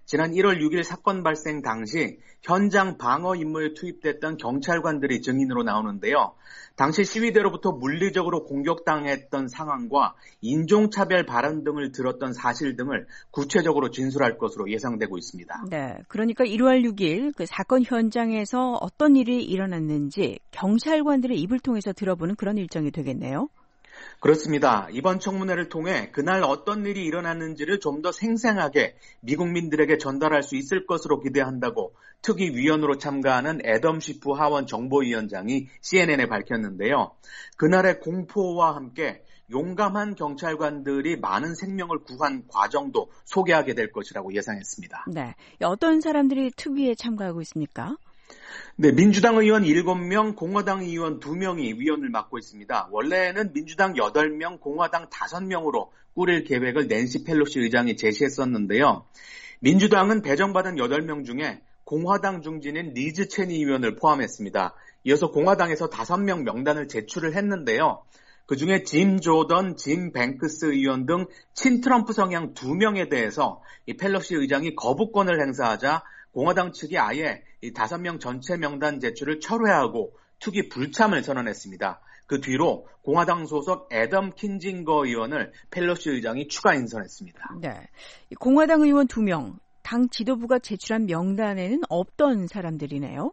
지난 1월 6일 사건 발생 당시 현장 방어 임무에 투입됐던 경찰관들이 증인으로 나오는데요. 당시 시위대로부터 물리적으로 공격당했던 상황과 인종차별 발언 등을 들었던 사실 등을 구체적으로 진술할 것으로 예상되고 있습니다. 네, 그러니까 1월 6일 그 사건 현장에서 어떤 일이 일어났는지 경찰관들의 입을 통해서 들어보는 그런 일정이 되겠네요. 그렇습니다. 이번 청문회를 통해 그날 어떤 일이 일어났는지를 좀 더 생생하게 미국민들에게 전달할 수 있을 것으로 기대한다고 특위위원으로 참가하는 애덤 시프 하원 정보위원장이 CNN에 밝혔는데요. 그날의 공포와 함께 용감한 경찰관들이 많은 생명을 구한 과정도 소개하게 될 것이라고 예상했습니다. 네, 어떤 사람들이 특위에 참가하고 있습니까? 네, 민주당 의원 7명, 공화당 의원 2명이 위원을 맡고 있습니다. 원래는 민주당 8명, 공화당 5명으로 꾸릴 계획을 낸시 펠로시 의장이 제시했었는데요. 민주당은 배정받은 8명 중에 공화당 중진인 리즈 체니 의원을 포함했습니다. 이어서 공화당에서 5명 명단을 제출을 했는데요. 그중에 짐 조던, 짐 뱅크스 의원 등 친트럼프 성향 2명에 대해서 이 펠로시 의장이 거부권을 행사하자 공화당 측이 아예 이 5명 전체 명단 제출을 철회하고 투기 불참을 선언했습니다. 그 뒤로 공화당 소속 애덤 킨징거 의원을 펠로시 의장이 추가 인선했습니다. 네, 공화당 의원 2명, 당 지도부가 제출한 명단에는 없던 사람들이네요.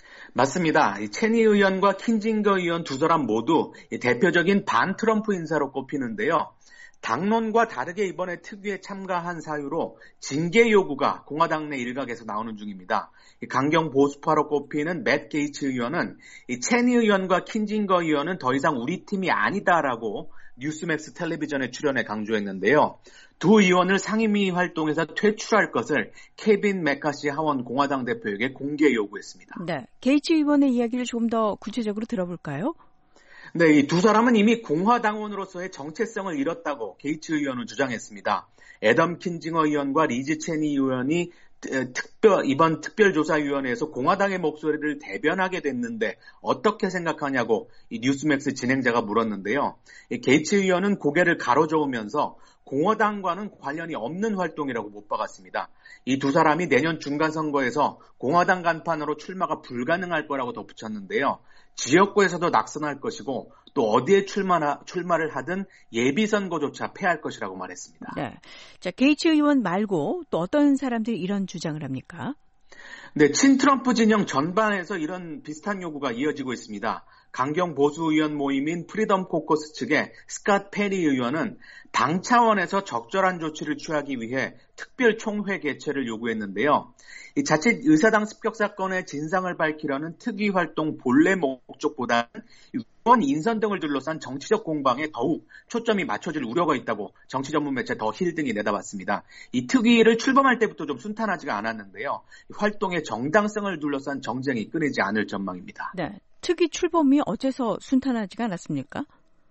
맞습니다. 체니 의원과 킨징거 의원 두 사람 모두 대표적인 반 트럼프 인사로 꼽히는데요. 당론과 다르게 이번에 특위에 참가한 사유로 징계 요구가 공화당 내 일각에서 나오는 중입니다. 강경 보수파로 꼽히는 맷 게이츠 의원은 체니 의원과 킨징거 의원은 더 이상 우리 팀이 아니다라고 뉴스맥스 텔레비전에 출연해 강조했는데요. 두 의원을 상임위 활동에서 퇴출할 것을 케빈 맥카시 하원 공화당 대표에게 공개 요구했습니다. 네, 게이츠 의원의 이야기를 조금 더 구체적으로 들어볼까요? 네, 이 두 사람은 이미 공화당원으로서의 정체성을 잃었다고 게이츠 의원은 주장했습니다. 애덤 킨징어 의원과 리즈 체니 의원이 이번 특별조사위원회에서 공화당의 목소리를 대변하게 됐는데 어떻게 생각하냐고 이 뉴스맥스 진행자가 물었는데요. 게이츠 의원은 고개를 가로저으면서 공화당과는 관련이 없는 활동이라고 못 박았습니다. 이 두 사람이 내년 중간선거에서 공화당 간판으로 출마가 불가능할 거라고 덧붙였는데요. 지역구에서도 낙선할 것이고 또 어디에 출마를 하든 예비선거조차 패할 것이라고 말했습니다. 네, 자 게이츠 의원 말고 또 어떤 사람들이 이런 주장을 합니까? 네, 친트럼프 진영 전반에서 이런 비슷한 요구가 이어지고 있습니다. 강경 보수 의원 모임인 프리덤 코커스 측의 스캇 페리 의원은 당 차원에서 적절한 조치를 취하기 위해 특별 총회 개최를 요구했는데요. 이 자칫 의사당 습격 사건의 진상을 밝히려는 특위 활동 본래 목적보다는 의원 인선 등을 둘러싼 정치적 공방에 더욱 초점이 맞춰질 우려가 있다고 정치 전문 매체 더 힐 등이 내다봤습니다. 이 특위를 출범할 때부터 좀 순탄하지가 않았는데요. 활동의 정당성을 둘러싼 정쟁이 끊이지 않을 전망입니다. 네, 특위 출범이 어째서 순탄하지가 않았습니까?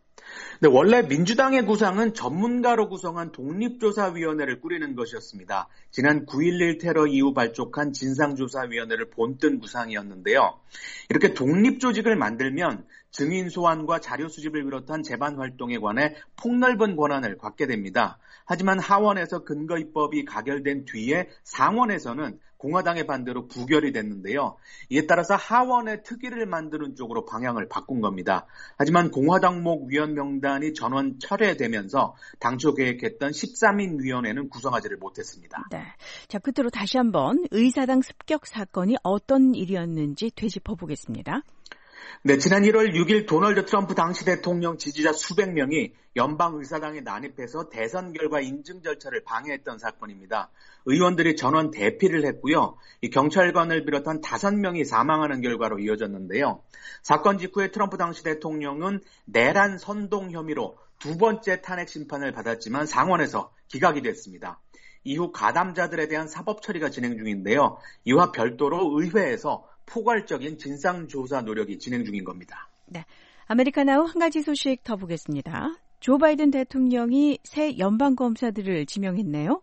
네, 원래 민주당의 구상은 전문가로 구성한 독립조사위원회를 꾸리는 것이었습니다. 지난 9.11 테러 이후 발족한 진상조사위원회를 본뜬 구상이었는데요. 이렇게 독립조직을 만들면 증인 소환과 자료 수집을 비롯한 재반 활동에 관해 폭넓은 권한을 갖게 됩니다. 하지만 하원에서 근거입법이 가결된 뒤에 상원에서는 공화당의 반대로 부결이 됐는데요. 이에 따라서 하원의 특위를 만드는 쪽으로 방향을 바꾼 겁니다. 하지만 공화당목 위원 명단이 전원 철회되면서 당초 계획했던 13인 위원회는 구성하지를 못했습니다. 네, 자 끝으로 다시 한번 의사당 습격 사건이 어떤 일이었는지 되짚어 보겠습니다. 네, 지난 1월 6일 도널드 트럼프 당시 대통령 지지자 수백 명이 연방의사당에 난입해서 대선 결과 인증 절차를 방해했던 사건입니다. 의원들이 전원 대피를 했고요. 이 경찰관을 비롯한 5명이 사망하는 결과로 이어졌는데요. 사건 직후에 트럼프 당시 대통령은 내란 선동 혐의로 두 번째 탄핵 심판을 받았지만 상원에서 기각이 됐습니다. 이후 가담자들에 대한 사법 처리가 진행 중인데요. 이와 별도로 의회에서 포괄적인 진상조사 노력이 진행 중인 겁니다. 네, 아메리카나우 한 가지 소식 더 보겠습니다. 조 바이든 대통령이 새 연방검사들을 지명했네요.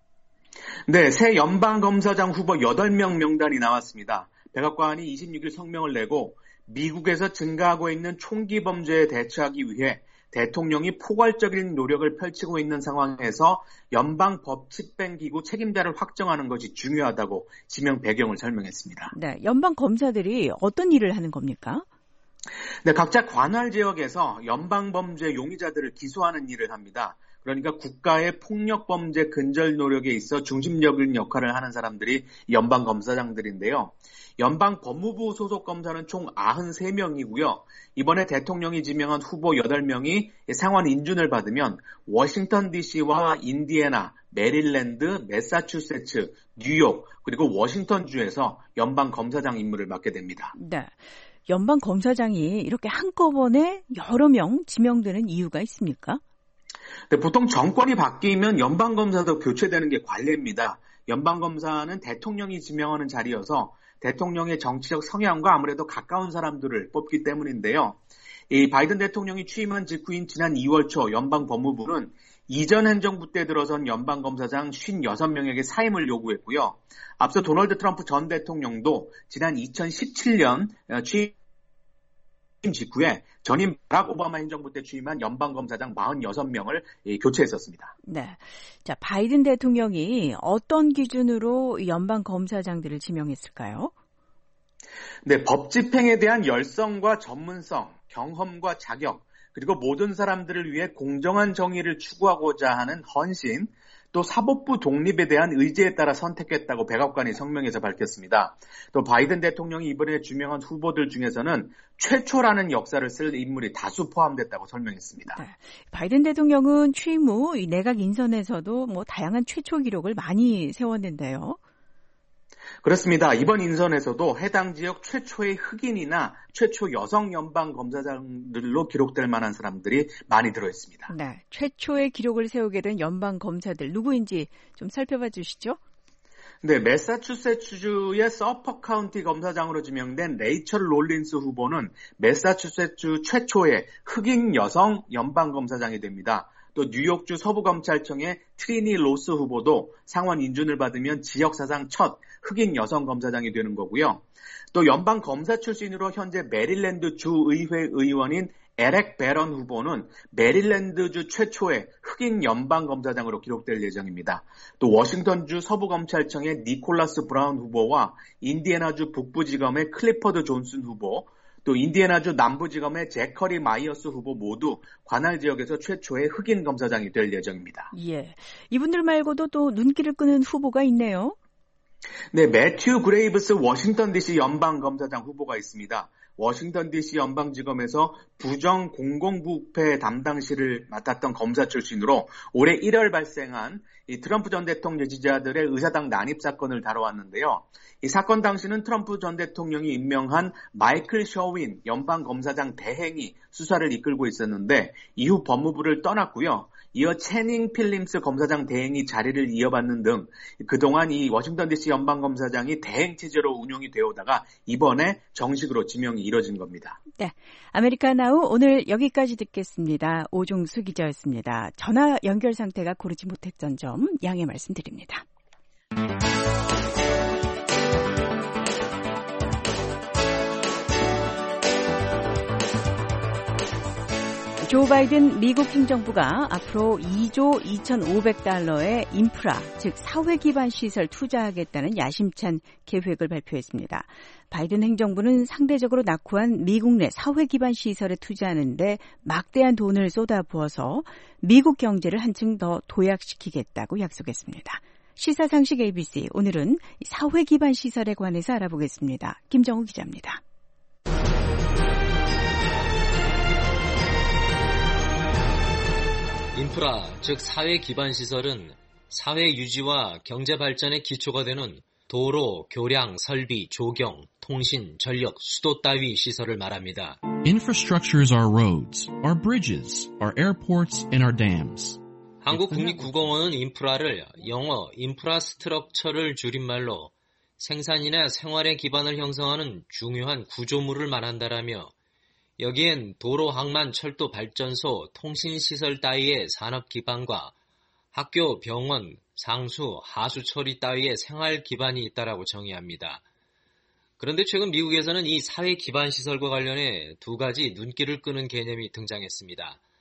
네, 새 연방검사장 후보 8명 명단이 나왔습니다. 백악관이 26일 성명을 내고 미국에서 증가하고 있는 총기 범죄에 대처하기 위해 대통령이 포괄적인 노력을 펼치고 있는 상황에서 연방법집행기구 책임자를 확정하는 것이 중요하다고 지명 배경을 설명했습니다. 네, 연방 검사들이 어떤 일을 하는 겁니까? 네, 각자 관할 지역에서 연방범죄 용의자들을 기소하는 일을 합니다. 그러니까 국가의 폭력범죄 근절 노력에 있어 중심적인 역할을 하는 사람들이 연방검사장들인데요. 연방법무부 소속 검사는 총 93명이고요. 이번에 대통령이 지명한 후보 8명이 상원 인준을 받으면 워싱턴 DC와 인디애나, 메릴랜드, 매사추세츠, 뉴욕, 그리고 워싱턴주에서 연방검사장 임무를 맡게 됩니다. 네. 연방검사장이 이렇게 한꺼번에 여러 명 지명되는 이유가 있습니까? 네, 보통 정권이 바뀌면 연방검사도 교체되는 게 관례입니다. 연방검사는 대통령이 지명하는 자리여서 대통령의 정치적 성향과 아무래도 가까운 사람들을 뽑기 때문인데요. 이 바이든 대통령이 취임한 직후인 지난 2월 초 연방법무부는 이전 행정부 때 들어선 연방검사장 56명에게 사임을 요구했고요. 앞서 도널드 트럼프 전 대통령도 지난 2017년 취임 직후에 전임 바락 오바마 행정부 때 취임한 연방검사장 46명을 교체했었습니다. 네. 자, 바이든 대통령이 어떤 기준으로 연방검사장들을 지명했을까요? 네, 법 집행에 대한 열성과 전문성, 경험과 자격, 그리고 모든 사람들을 위해 공정한 정의를 추구하고자 하는 헌신, 또 사법부 독립에 대한 의지에 따라 선택했다고 백악관이 성명에서 밝혔습니다. 또 바이든 대통령이 이번에 지명한 후보들 중에서는 최초라는 역사를 쓸 인물이 다수 포함됐다고 설명했습니다. 네. 바이든 대통령은 취임 후 내각 인선에서도 다양한 최초 기록을 많이 세웠는데요. 그렇습니다. 이번 인선에서도 해당 지역 최초의 흑인이나 최초 여성 연방검사장들로 기록될 만한 사람들이 많이 들어있습니다. 네, 최초의 기록을 세우게 된 연방검사들 누구인지 좀 살펴봐 주시죠. 네, 매사추세츠주의 서퍼 카운티 검사장으로 지명된 레이첼 롤린스 후보는 매사추세츠 최초의 흑인 여성 연방검사장이 됩니다. 또 뉴욕주 서부검찰청의 트리니 로스 후보도 상원 인준을 받으면 지역 사상 첫 흑인 여성 검사장이 되는 거고요. 또 연방검사 출신으로 현재 메릴랜드 주의회 의원인 에렉 베런 후보는 메릴랜드주 최초의 흑인 연방검사장으로 기록될 예정입니다. 또 워싱턴주 서부검찰청의 니콜라스 브라운 후보와 인디애나주 북부지검의 클리퍼드 존슨 후보, 또 인디애나주 남부지검의 제커리 마이어스 후보 모두 관할 지역에서 최초의 흑인 검사장이 될 예정입니다. 예, 이분들 말고도 또 눈길을 끄는 후보가 있네요. 네, 매튜 그레이브스 워싱턴 DC 연방검사장 후보가 있습니다. 워싱턴 DC 연방지검에서 부정 공공부패 담당실을 맡았던 검사 출신으로 올해 1월 발생한 이 트럼프 전 대통령 지지자들의 의사당 난입 사건을 다뤄왔는데요. 이 사건 당시는 트럼프 전 대통령이 임명한 마이클 셔윈 연방검사장 대행이 수사를 이끌고 있었는데 이후 법무부를 떠났고요. 이어 채닝 필림스 검사장 대행이 자리를 이어받는 등 그동안 이 워싱턴 DC 연방검사장이 대행 체제로 운영이 되어오다가 이번에 정식으로 지명이 이뤄진 겁니다. 네, 아메리카나우 오늘 여기까지 듣겠습니다. 오종수 기자였습니다. 전화 연결 상태가 고르지 못했던 점 양해 말씀드립니다. 조 바이든 미국 행정부가 앞으로 2조 2,500달러의 인프라, 즉 사회 기반 시설 투자하겠다는 야심찬 계획을 발표했습니다. 바이든 행정부는 상대적으로 낙후한 미국 내 사회 기반 시설에 투자하는데 막대한 돈을 쏟아부어서 미국 경제를 한층 더 도약시키겠다고 약속했습니다. 시사상식 ABC, 오늘은 사회 기반 시설에 관해서 알아보겠습니다. 김정우 기자입니다. 인프라, 즉 사회 기반 시설은 사회 유지와 경제 발전의 기초가 되는 도로, 교량, 설비, 조경, 통신, 전력, 수도 따위 시설을 말합니다. Infrastructures are roads, our bridges, our airports, and our dams. 한국 국립국어원은 인프라를 영어 인프라스트럭처를 줄임말로 생산이나 생활의 기반을 형성하는 중요한 구조물을 말한다라며 여기엔 도로, 항만, 철도, 발전소, 통신시설 따위의 산업 기반과 학교, 병원, 상수, 하수 처리 따위의 생활 기반이 있다라고 정의합니다. 그런데 최근 미국에서는 이 사회 기반 시설과 관련해 두 가지 눈길을 끄는 개념이 등장했습니다.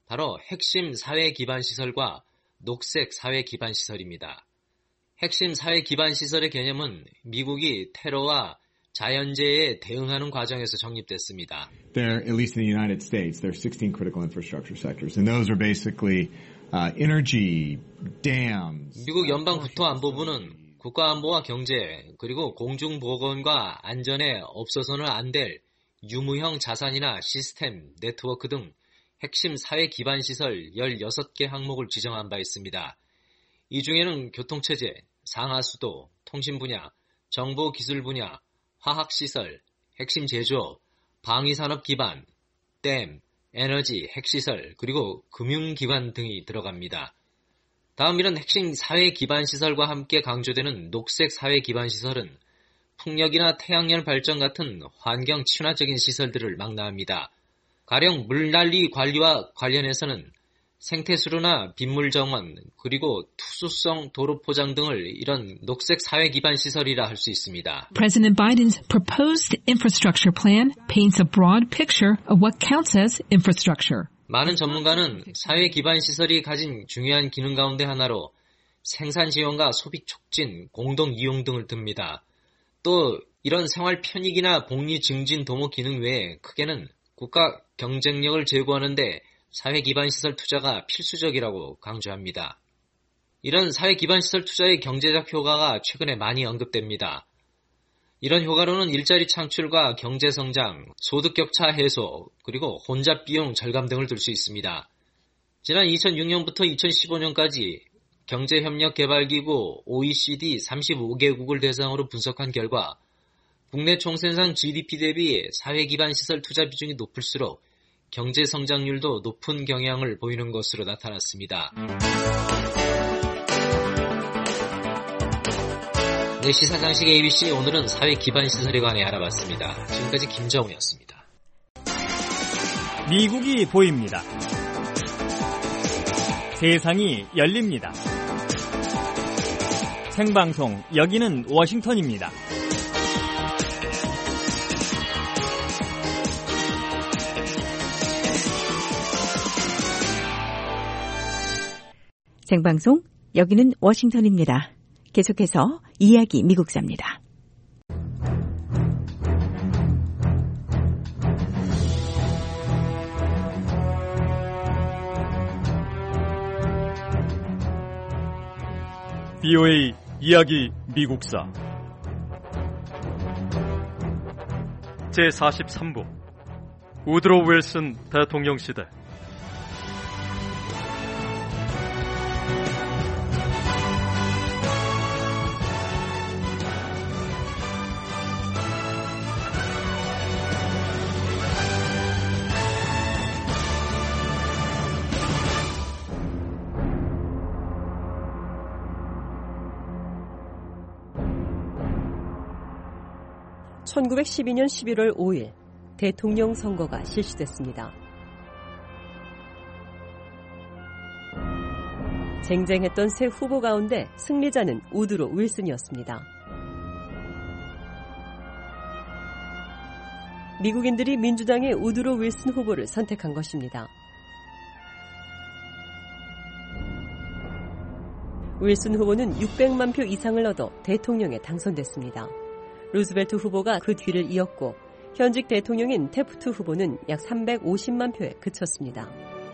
바로 핵심 사회 기반 시설과 녹색 사회 기반 시설입니다. 핵심 사회 기반 시설의 개념은 미국이 테러와 자연재해에 대응하는 과정에서 정립됐습니다. There, at least in the United States, there are 16 critical infrastructure sectors, and those are basically energy, dams. 미국 연방국토안보부는 국가안보와 경제, 그리고 공중보건과 안전에 없어서는 안 될 유무형 자산이나 시스템, 네트워크 등 핵심 사회 기반 시설 16개 항목을 지정한 바 있습니다. 이 중에는 교통체제, 상하수도, 통신 분야, 정보기술 분야, 화학시설, 핵심 제조업, 방위산업 기반, 댐, 에너지, 핵시설, 그리고 금융기관 등이 들어갑니다. 다음 이런 핵심 사회 기반 시설과 함께 강조되는 녹색 사회 기반 시설은 풍력이나 태양열 발전 같은 환경 친화적인 시설들을 망라합니다. 가령 물난리 관리와 관련해서는 생태수로나 빗물 정원, 그리고 투수성 도로 포장 등을 이런 녹색 사회 기반 시설이라 할 수 있습니다. President Biden's proposed infrastructure plan paints a broad picture of what counts as infrastructure. 많은 전문가는 사회 기반 시설이 가진 중요한 기능 가운데 하나로 생산 지원과 소비 촉진, 공동 이용 등을 듭니다. 또 이런 생활 편익이나 복리 증진 도모 기능 외에 크게는 국가 경쟁력을 제고하는 데 사회 기반 시설 투자가 필수적이라고 강조합니다. 이런 사회 기반 시설 투자의 경제적 효과가 최근에 많이 언급됩니다. 이런 효과로는 일자리 창출과 경제 성장, 소득 격차 해소, 그리고 혼잡 비용 절감 등을 들 수 있습니다. 지난 2006년부터 2015년까지 경제협력개발기구 OECD 35개국을 대상으로 분석한 결과 국내 총생산 GDP 대비 사회 기반 시설 투자 비중이 높을수록 경제 성장률도 높은 경향을 보이는 것으로 나타났습니다. 네, 시사장식 ABC 오늘은 사회 기반 시설에 관해 알아봤습니다. 지금까지 김정우였습니다. 미국이 보입니다. 세상이 열립니다. 생방송 여기는 워싱턴입니다. 생방송 여기는 워싱턴입니다. 계속해서 이야기 미국사입니다. VOA 이야기 미국사 제43부 우드로 윌슨 대통령 시대 (1912년 11월 5일) 대통령 선거가 실시됐습니다. 쟁쟁했던 세 후보 가운데 승리자는 우드로 윌슨이었습니다. 미국인들이 민주당의 우드로 윌슨 후보를 선택한 것입니다. 윌슨 후보는 600만 표 이상을 얻어 대통령에 당선됐습니다. 루즈벨트 후보가 그 뒤를 이었고 현직 대통령인 태프트 후보는 약 350만 표에 그쳤습니다.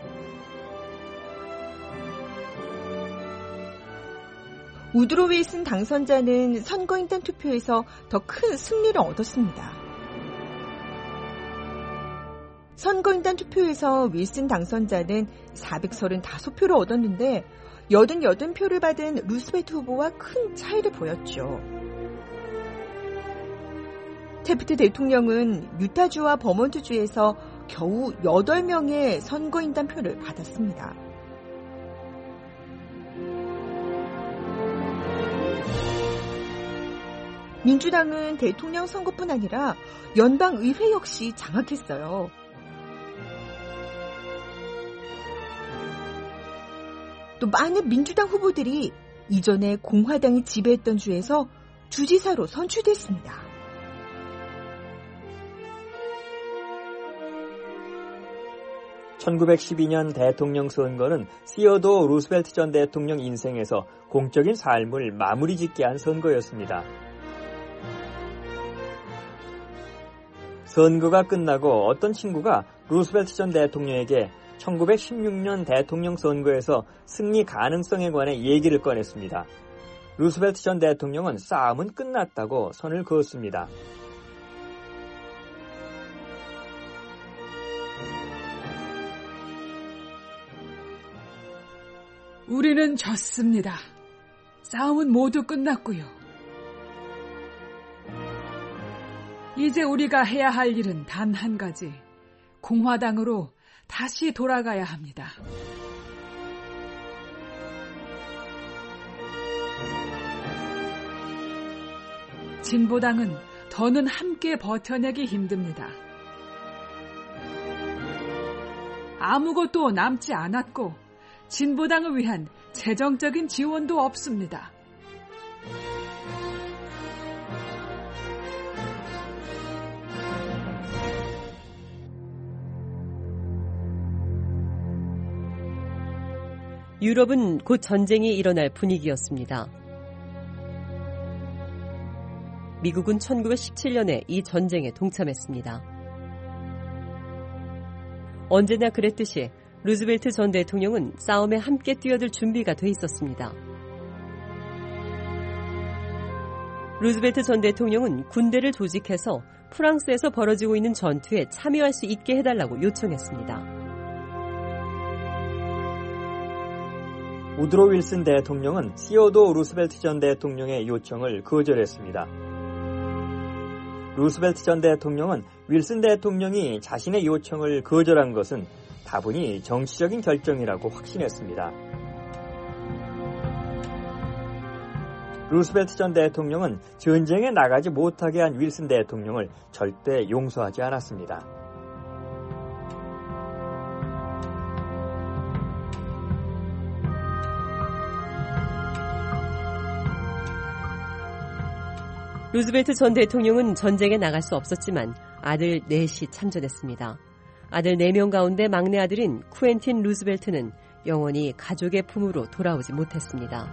우드로 윌슨 당선자는 선거인단 투표에서 더 큰 승리를 얻었습니다. 선거인단 투표에서 윌슨 당선자는 435표를 얻었는데 88표를 받은 루스벨트 후보와 큰 차이를 보였죠. 태프트 대통령은 유타주와 버몬트주에서 겨우 8명의 선거인단 표를 받았습니다. 민주당은 대통령 선거뿐 아니라 연방의회 역시 장악했어요. 또 많은 민주당 후보들이 이전에 공화당이 지배했던 주에서 주지사로 선출됐습니다. 1912년 대통령 선거는 시어도어 루스벨트 전 대통령 인생에서 공적인 삶을 마무리 짓게 한 선거였습니다. 선거가 끝나고 어떤 친구가 루스벨트 전 대통령에게 1916년 대통령 선거에서 승리 가능성에 관해 얘기를 꺼냈습니다. 루스벨트 전 대통령은 싸움은 끝났다고 선을 그었습니다. 우리는 졌습니다. 싸움은 모두 끝났고요. 이제 우리가 해야 할 일은 단 한 가지. 공화당으로 다시 돌아가야 합니다. 진보당은 더는 함께 버텨내기 힘듭니다. 아무것도 남지 않았고 진보당을 위한 재정적인 지원도 없습니다. 유럽은 곧 전쟁이 일어날 분위기였습니다. 미국은 1917년에 이 전쟁에 동참했습니다. 언제나 그랬듯이 루즈벨트 전 대통령은 싸움에 함께 뛰어들 준비가 돼 있었습니다. 루즈벨트 전 대통령은 군대를 조직해서 프랑스에서 벌어지고 있는 전투에 참여할 수 있게 해달라고 요청했습니다. 우드로 윌슨 대통령은 시어도어 루스벨트 전 대통령의 요청을 거절했습니다. 루스벨트 전 대통령은 윌슨 대통령이 자신의 요청을 거절한 것은 다분히 정치적인 결정이라고 확신했습니다. 루스벨트 전 대통령은 전쟁에 나가지 못하게 한 윌슨 대통령을 절대 용서하지 않았습니다. 루즈벨트 전 대통령은 전쟁에 나갈 수 없었지만 아들 넷이 참전했습니다. 아들 4명 가운데 막내 아들인 쿠엔틴 루즈벨트는 영원히 가족의 품으로 돌아오지 못했습니다.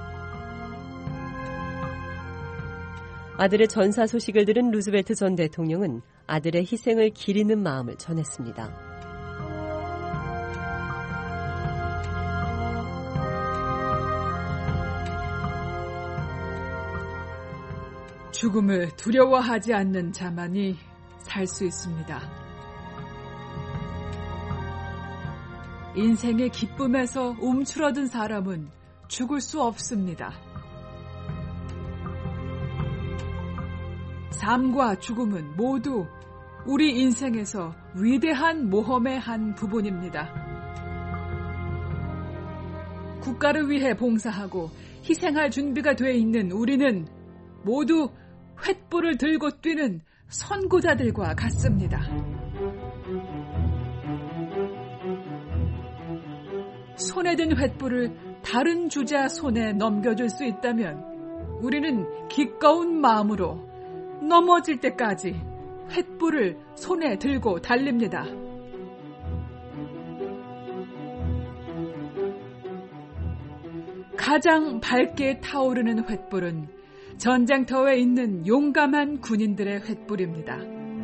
아들의 전사 소식을 들은 루즈벨트 전 대통령은 아들의 희생을 기리는 마음을 전했습니다. 죽음을 두려워하지 않는 자만이 살 수 있습니다. 인생의 기쁨에서 움츠러든 사람은 죽을 수 없습니다. 삶과 죽음은 모두 우리 인생에서 위대한 모험의 한 부분입니다. 국가를 위해 봉사하고 희생할 준비가 돼 있는 우리는 모두 횃불을 들고 뛰는 선구자들과 같습니다. 손에 든 횃불을 다른 주자 손에 넘겨줄 수 있다면 우리는 기꺼운 마음으로 넘어질 때까지 횃불을 손에 들고 달립니다. 가장 밝게 타오르는 횃불은 전쟁터에 있는 용감한 군인들의 횃불입니다.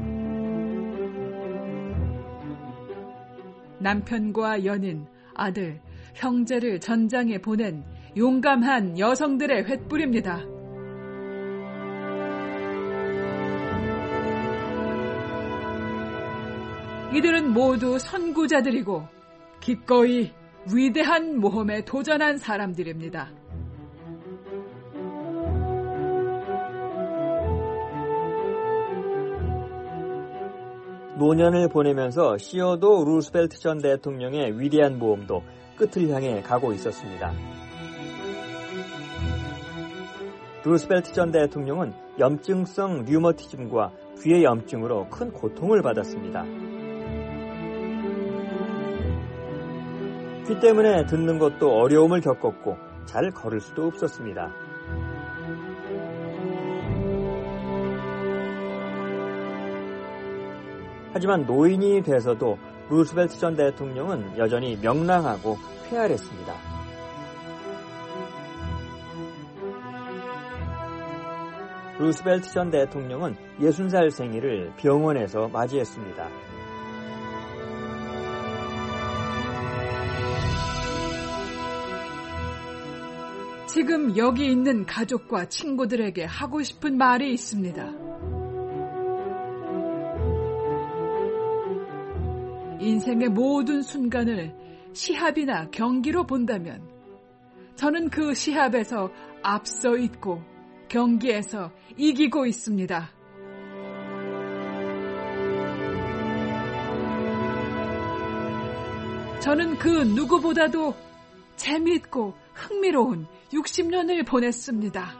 남편과 연인, 아들, 형제를 전장에 보낸 용감한 여성들의 횃불입니다. 이들은 모두 선구자들이고 기꺼이 위대한 모험에 도전한 사람들입니다. 노년을 보내면서 시어도어 루스벨트 전 대통령의 위대한 모험도 끝을 향해 가고 있었습니다. 루스벨트 전 대통령은 염증성 류머티즘과 귀의 염증으로 큰 고통을 받았습니다. 귀 때문에 듣는 것도 어려움을 겪었고 잘 걸을 수도 없었습니다. 하지만 노인이 돼서도 루스벨트 전 대통령은 여전히 명랑하고 쾌활했습니다. 루스벨트 전 대통령은 60살 생일을 병원에서 맞이했습니다. 지금 여기 있는 가족과 친구들에게 하고 싶은 말이 있습니다. 인생의 모든 순간을 시합이나 경기로 본다면 저는 그 시합에서 앞서 있고 경기에서 이기고 있습니다. 저는 그 누구보다도 재미있고 흥미로운 60년을 보냈습니다.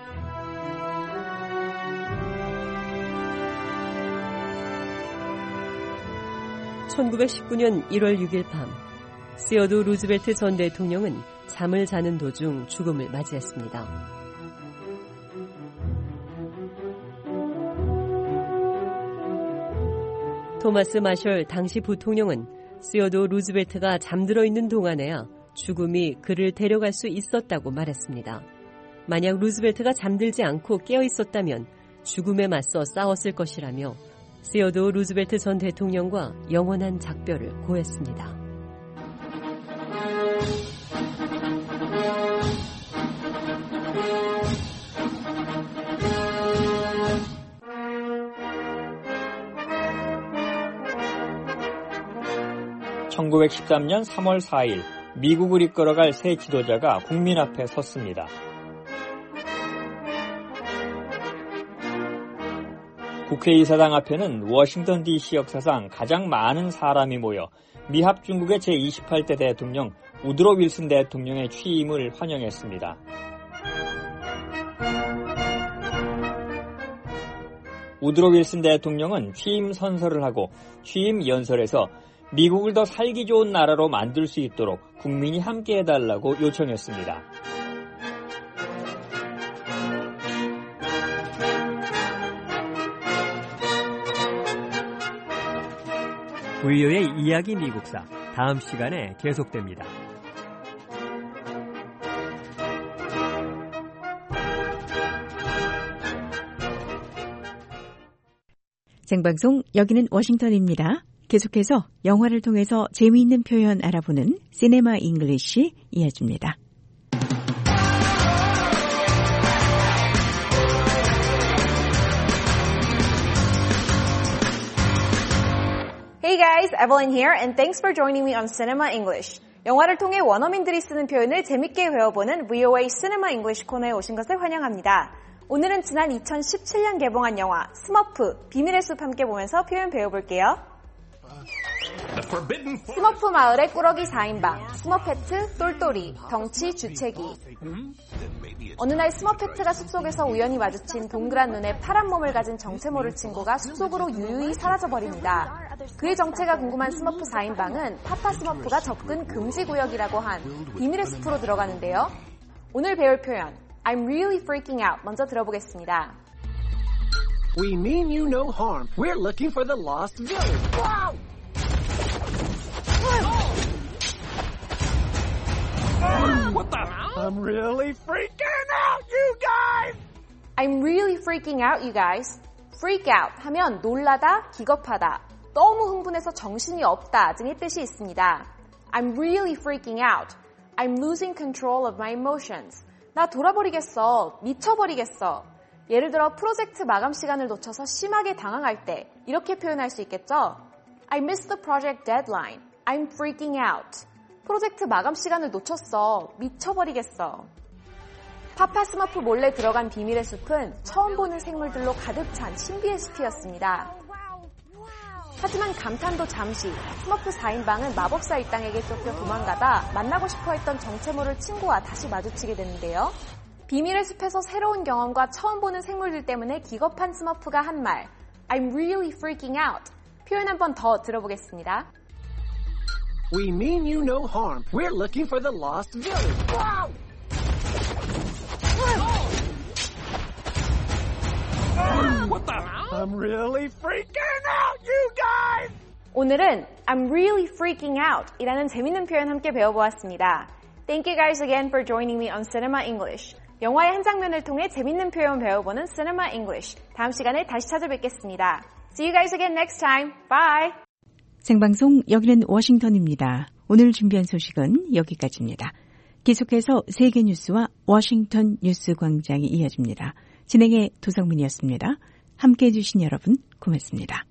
(1919년 1월 6일) 밤 시어도 루즈벨트 전 대통령은 잠을 자는 도중 죽음을 맞이했습니다. 토마스 마셜 당시 부통령은 시어도 루즈벨트가 잠들어 있는 동안에야 죽음이 그를 데려갈 수 있었다고 말했습니다. 만약 루즈벨트가 잠들지 않고 깨어 있었다면 죽음에 맞서 싸웠을 것이라며 시어도 루즈벨트 전 대통령과 영원한 작별을 고했습니다. (1913년 3월 4일) 미국을 이끌어갈 새 지도자가 국민 앞에 섰습니다. 국회의사당 앞에는 워싱턴 DC 역사상 가장 많은 사람이 모여 미합 중국의 제28대 대통령 우드로 윌슨 대통령의 취임을 환영했습니다. 우드로 윌슨 대통령은 취임 선서를 하고 취임 연설에서 미국을 더 살기 좋은 나라로 만들 수 있도록 국민이 함께 해달라고 요청했습니다. VOA의 이야기 미국사 다음 시간에 계속됩니다. 생방송 여기는 워싱턴입니다. 계속해서 영화를 통해서 재미있는 표현 알아보는 시네마 잉글리시 이어집니다. Hey guys, Evelyn here and thanks for joining me on Cinema English. 영화를 통해 원어민들이 쓰는 표현을 재밌게 외워보는 VOA Cinema English 코너에 오신 것을 환영합니다. 오늘은 지난 2017년 개봉한 영화 스머프, 비밀의 숲 함께 보면서 표현 배워볼게요. 스머프 마을의 꾸러기 4인방, 스머페트, 똘똘이, 덩치, 주책이. 어느 날 스머페트가 숲속에서 우연히 마주친 동그란 눈에 파란 몸을 가진 정체 모를 친구가 숲속으로 유유히 사라져버립니다. 그의 정체가 궁금한 스머프 4인방은 파파 스머프가 접근 금지 구역이라고 한 비밀의 숲으로 들어가는데요. 오늘 배울 표현 I'm really freaking out 먼저 들어보겠습니다. We mean you no harm. We're looking for the lost village. Wow! What the? I'm really freaking out, you guys! I'm really freaking out, you guys. freak out 하면 놀라다, 기겁하다, 너무 흥분해서 정신이 없다 등의 뜻이 있습니다. I'm really freaking out. I'm losing control of my emotions. 나 돌아버리겠어, 미쳐버리겠어. 예를 들어 프로젝트 마감 시간을 놓쳐서 심하게 당황할 때 이렇게 표현할 수 있겠죠? I missed the project deadline. I'm freaking out. 프로젝트 마감 시간을 놓쳤어. 미쳐버리겠어. 파파 스머프 몰래 들어간 비밀의 숲은 처음 보는 생물들로 가득 찬 신비의 숲이었습니다. 하지만 감탄도 잠시, 스머프 4인방은 마법사 일당에게 쫓겨 도망가다 만나고 싶어 했던 정체 모를 친구와 다시 마주치게 되는데요. 비밀의 숲에서 새로운 경험과 처음 보는 생물들 때문에 기겁한 스머프가 한 말, I'm really freaking out. 표현 한 번 더 들어보겠습니다. We mean you no harm. We're looking for the lost village. Wow! What the? I'm really freaking out, you guys! 오늘은 I'm really freaking out 이라는 재밌는 표현 함께 배워보았습니다. Thank you guys again for joining me on Cinema English. 영화의 한 장면을 통해 재밌는 표현 배워보는 Cinema English. 다음 시간에 다시 찾아뵙겠습니다. See you guys again next time. Bye! 생방송 여기는 워싱턴입니다. 오늘 준비한 소식은 여기까지입니다. 계속해서 세계 뉴스와 워싱턴 뉴스 광장이 이어집니다. 진행의 도성민이었습니다. 함께해 주신 여러분 고맙습니다.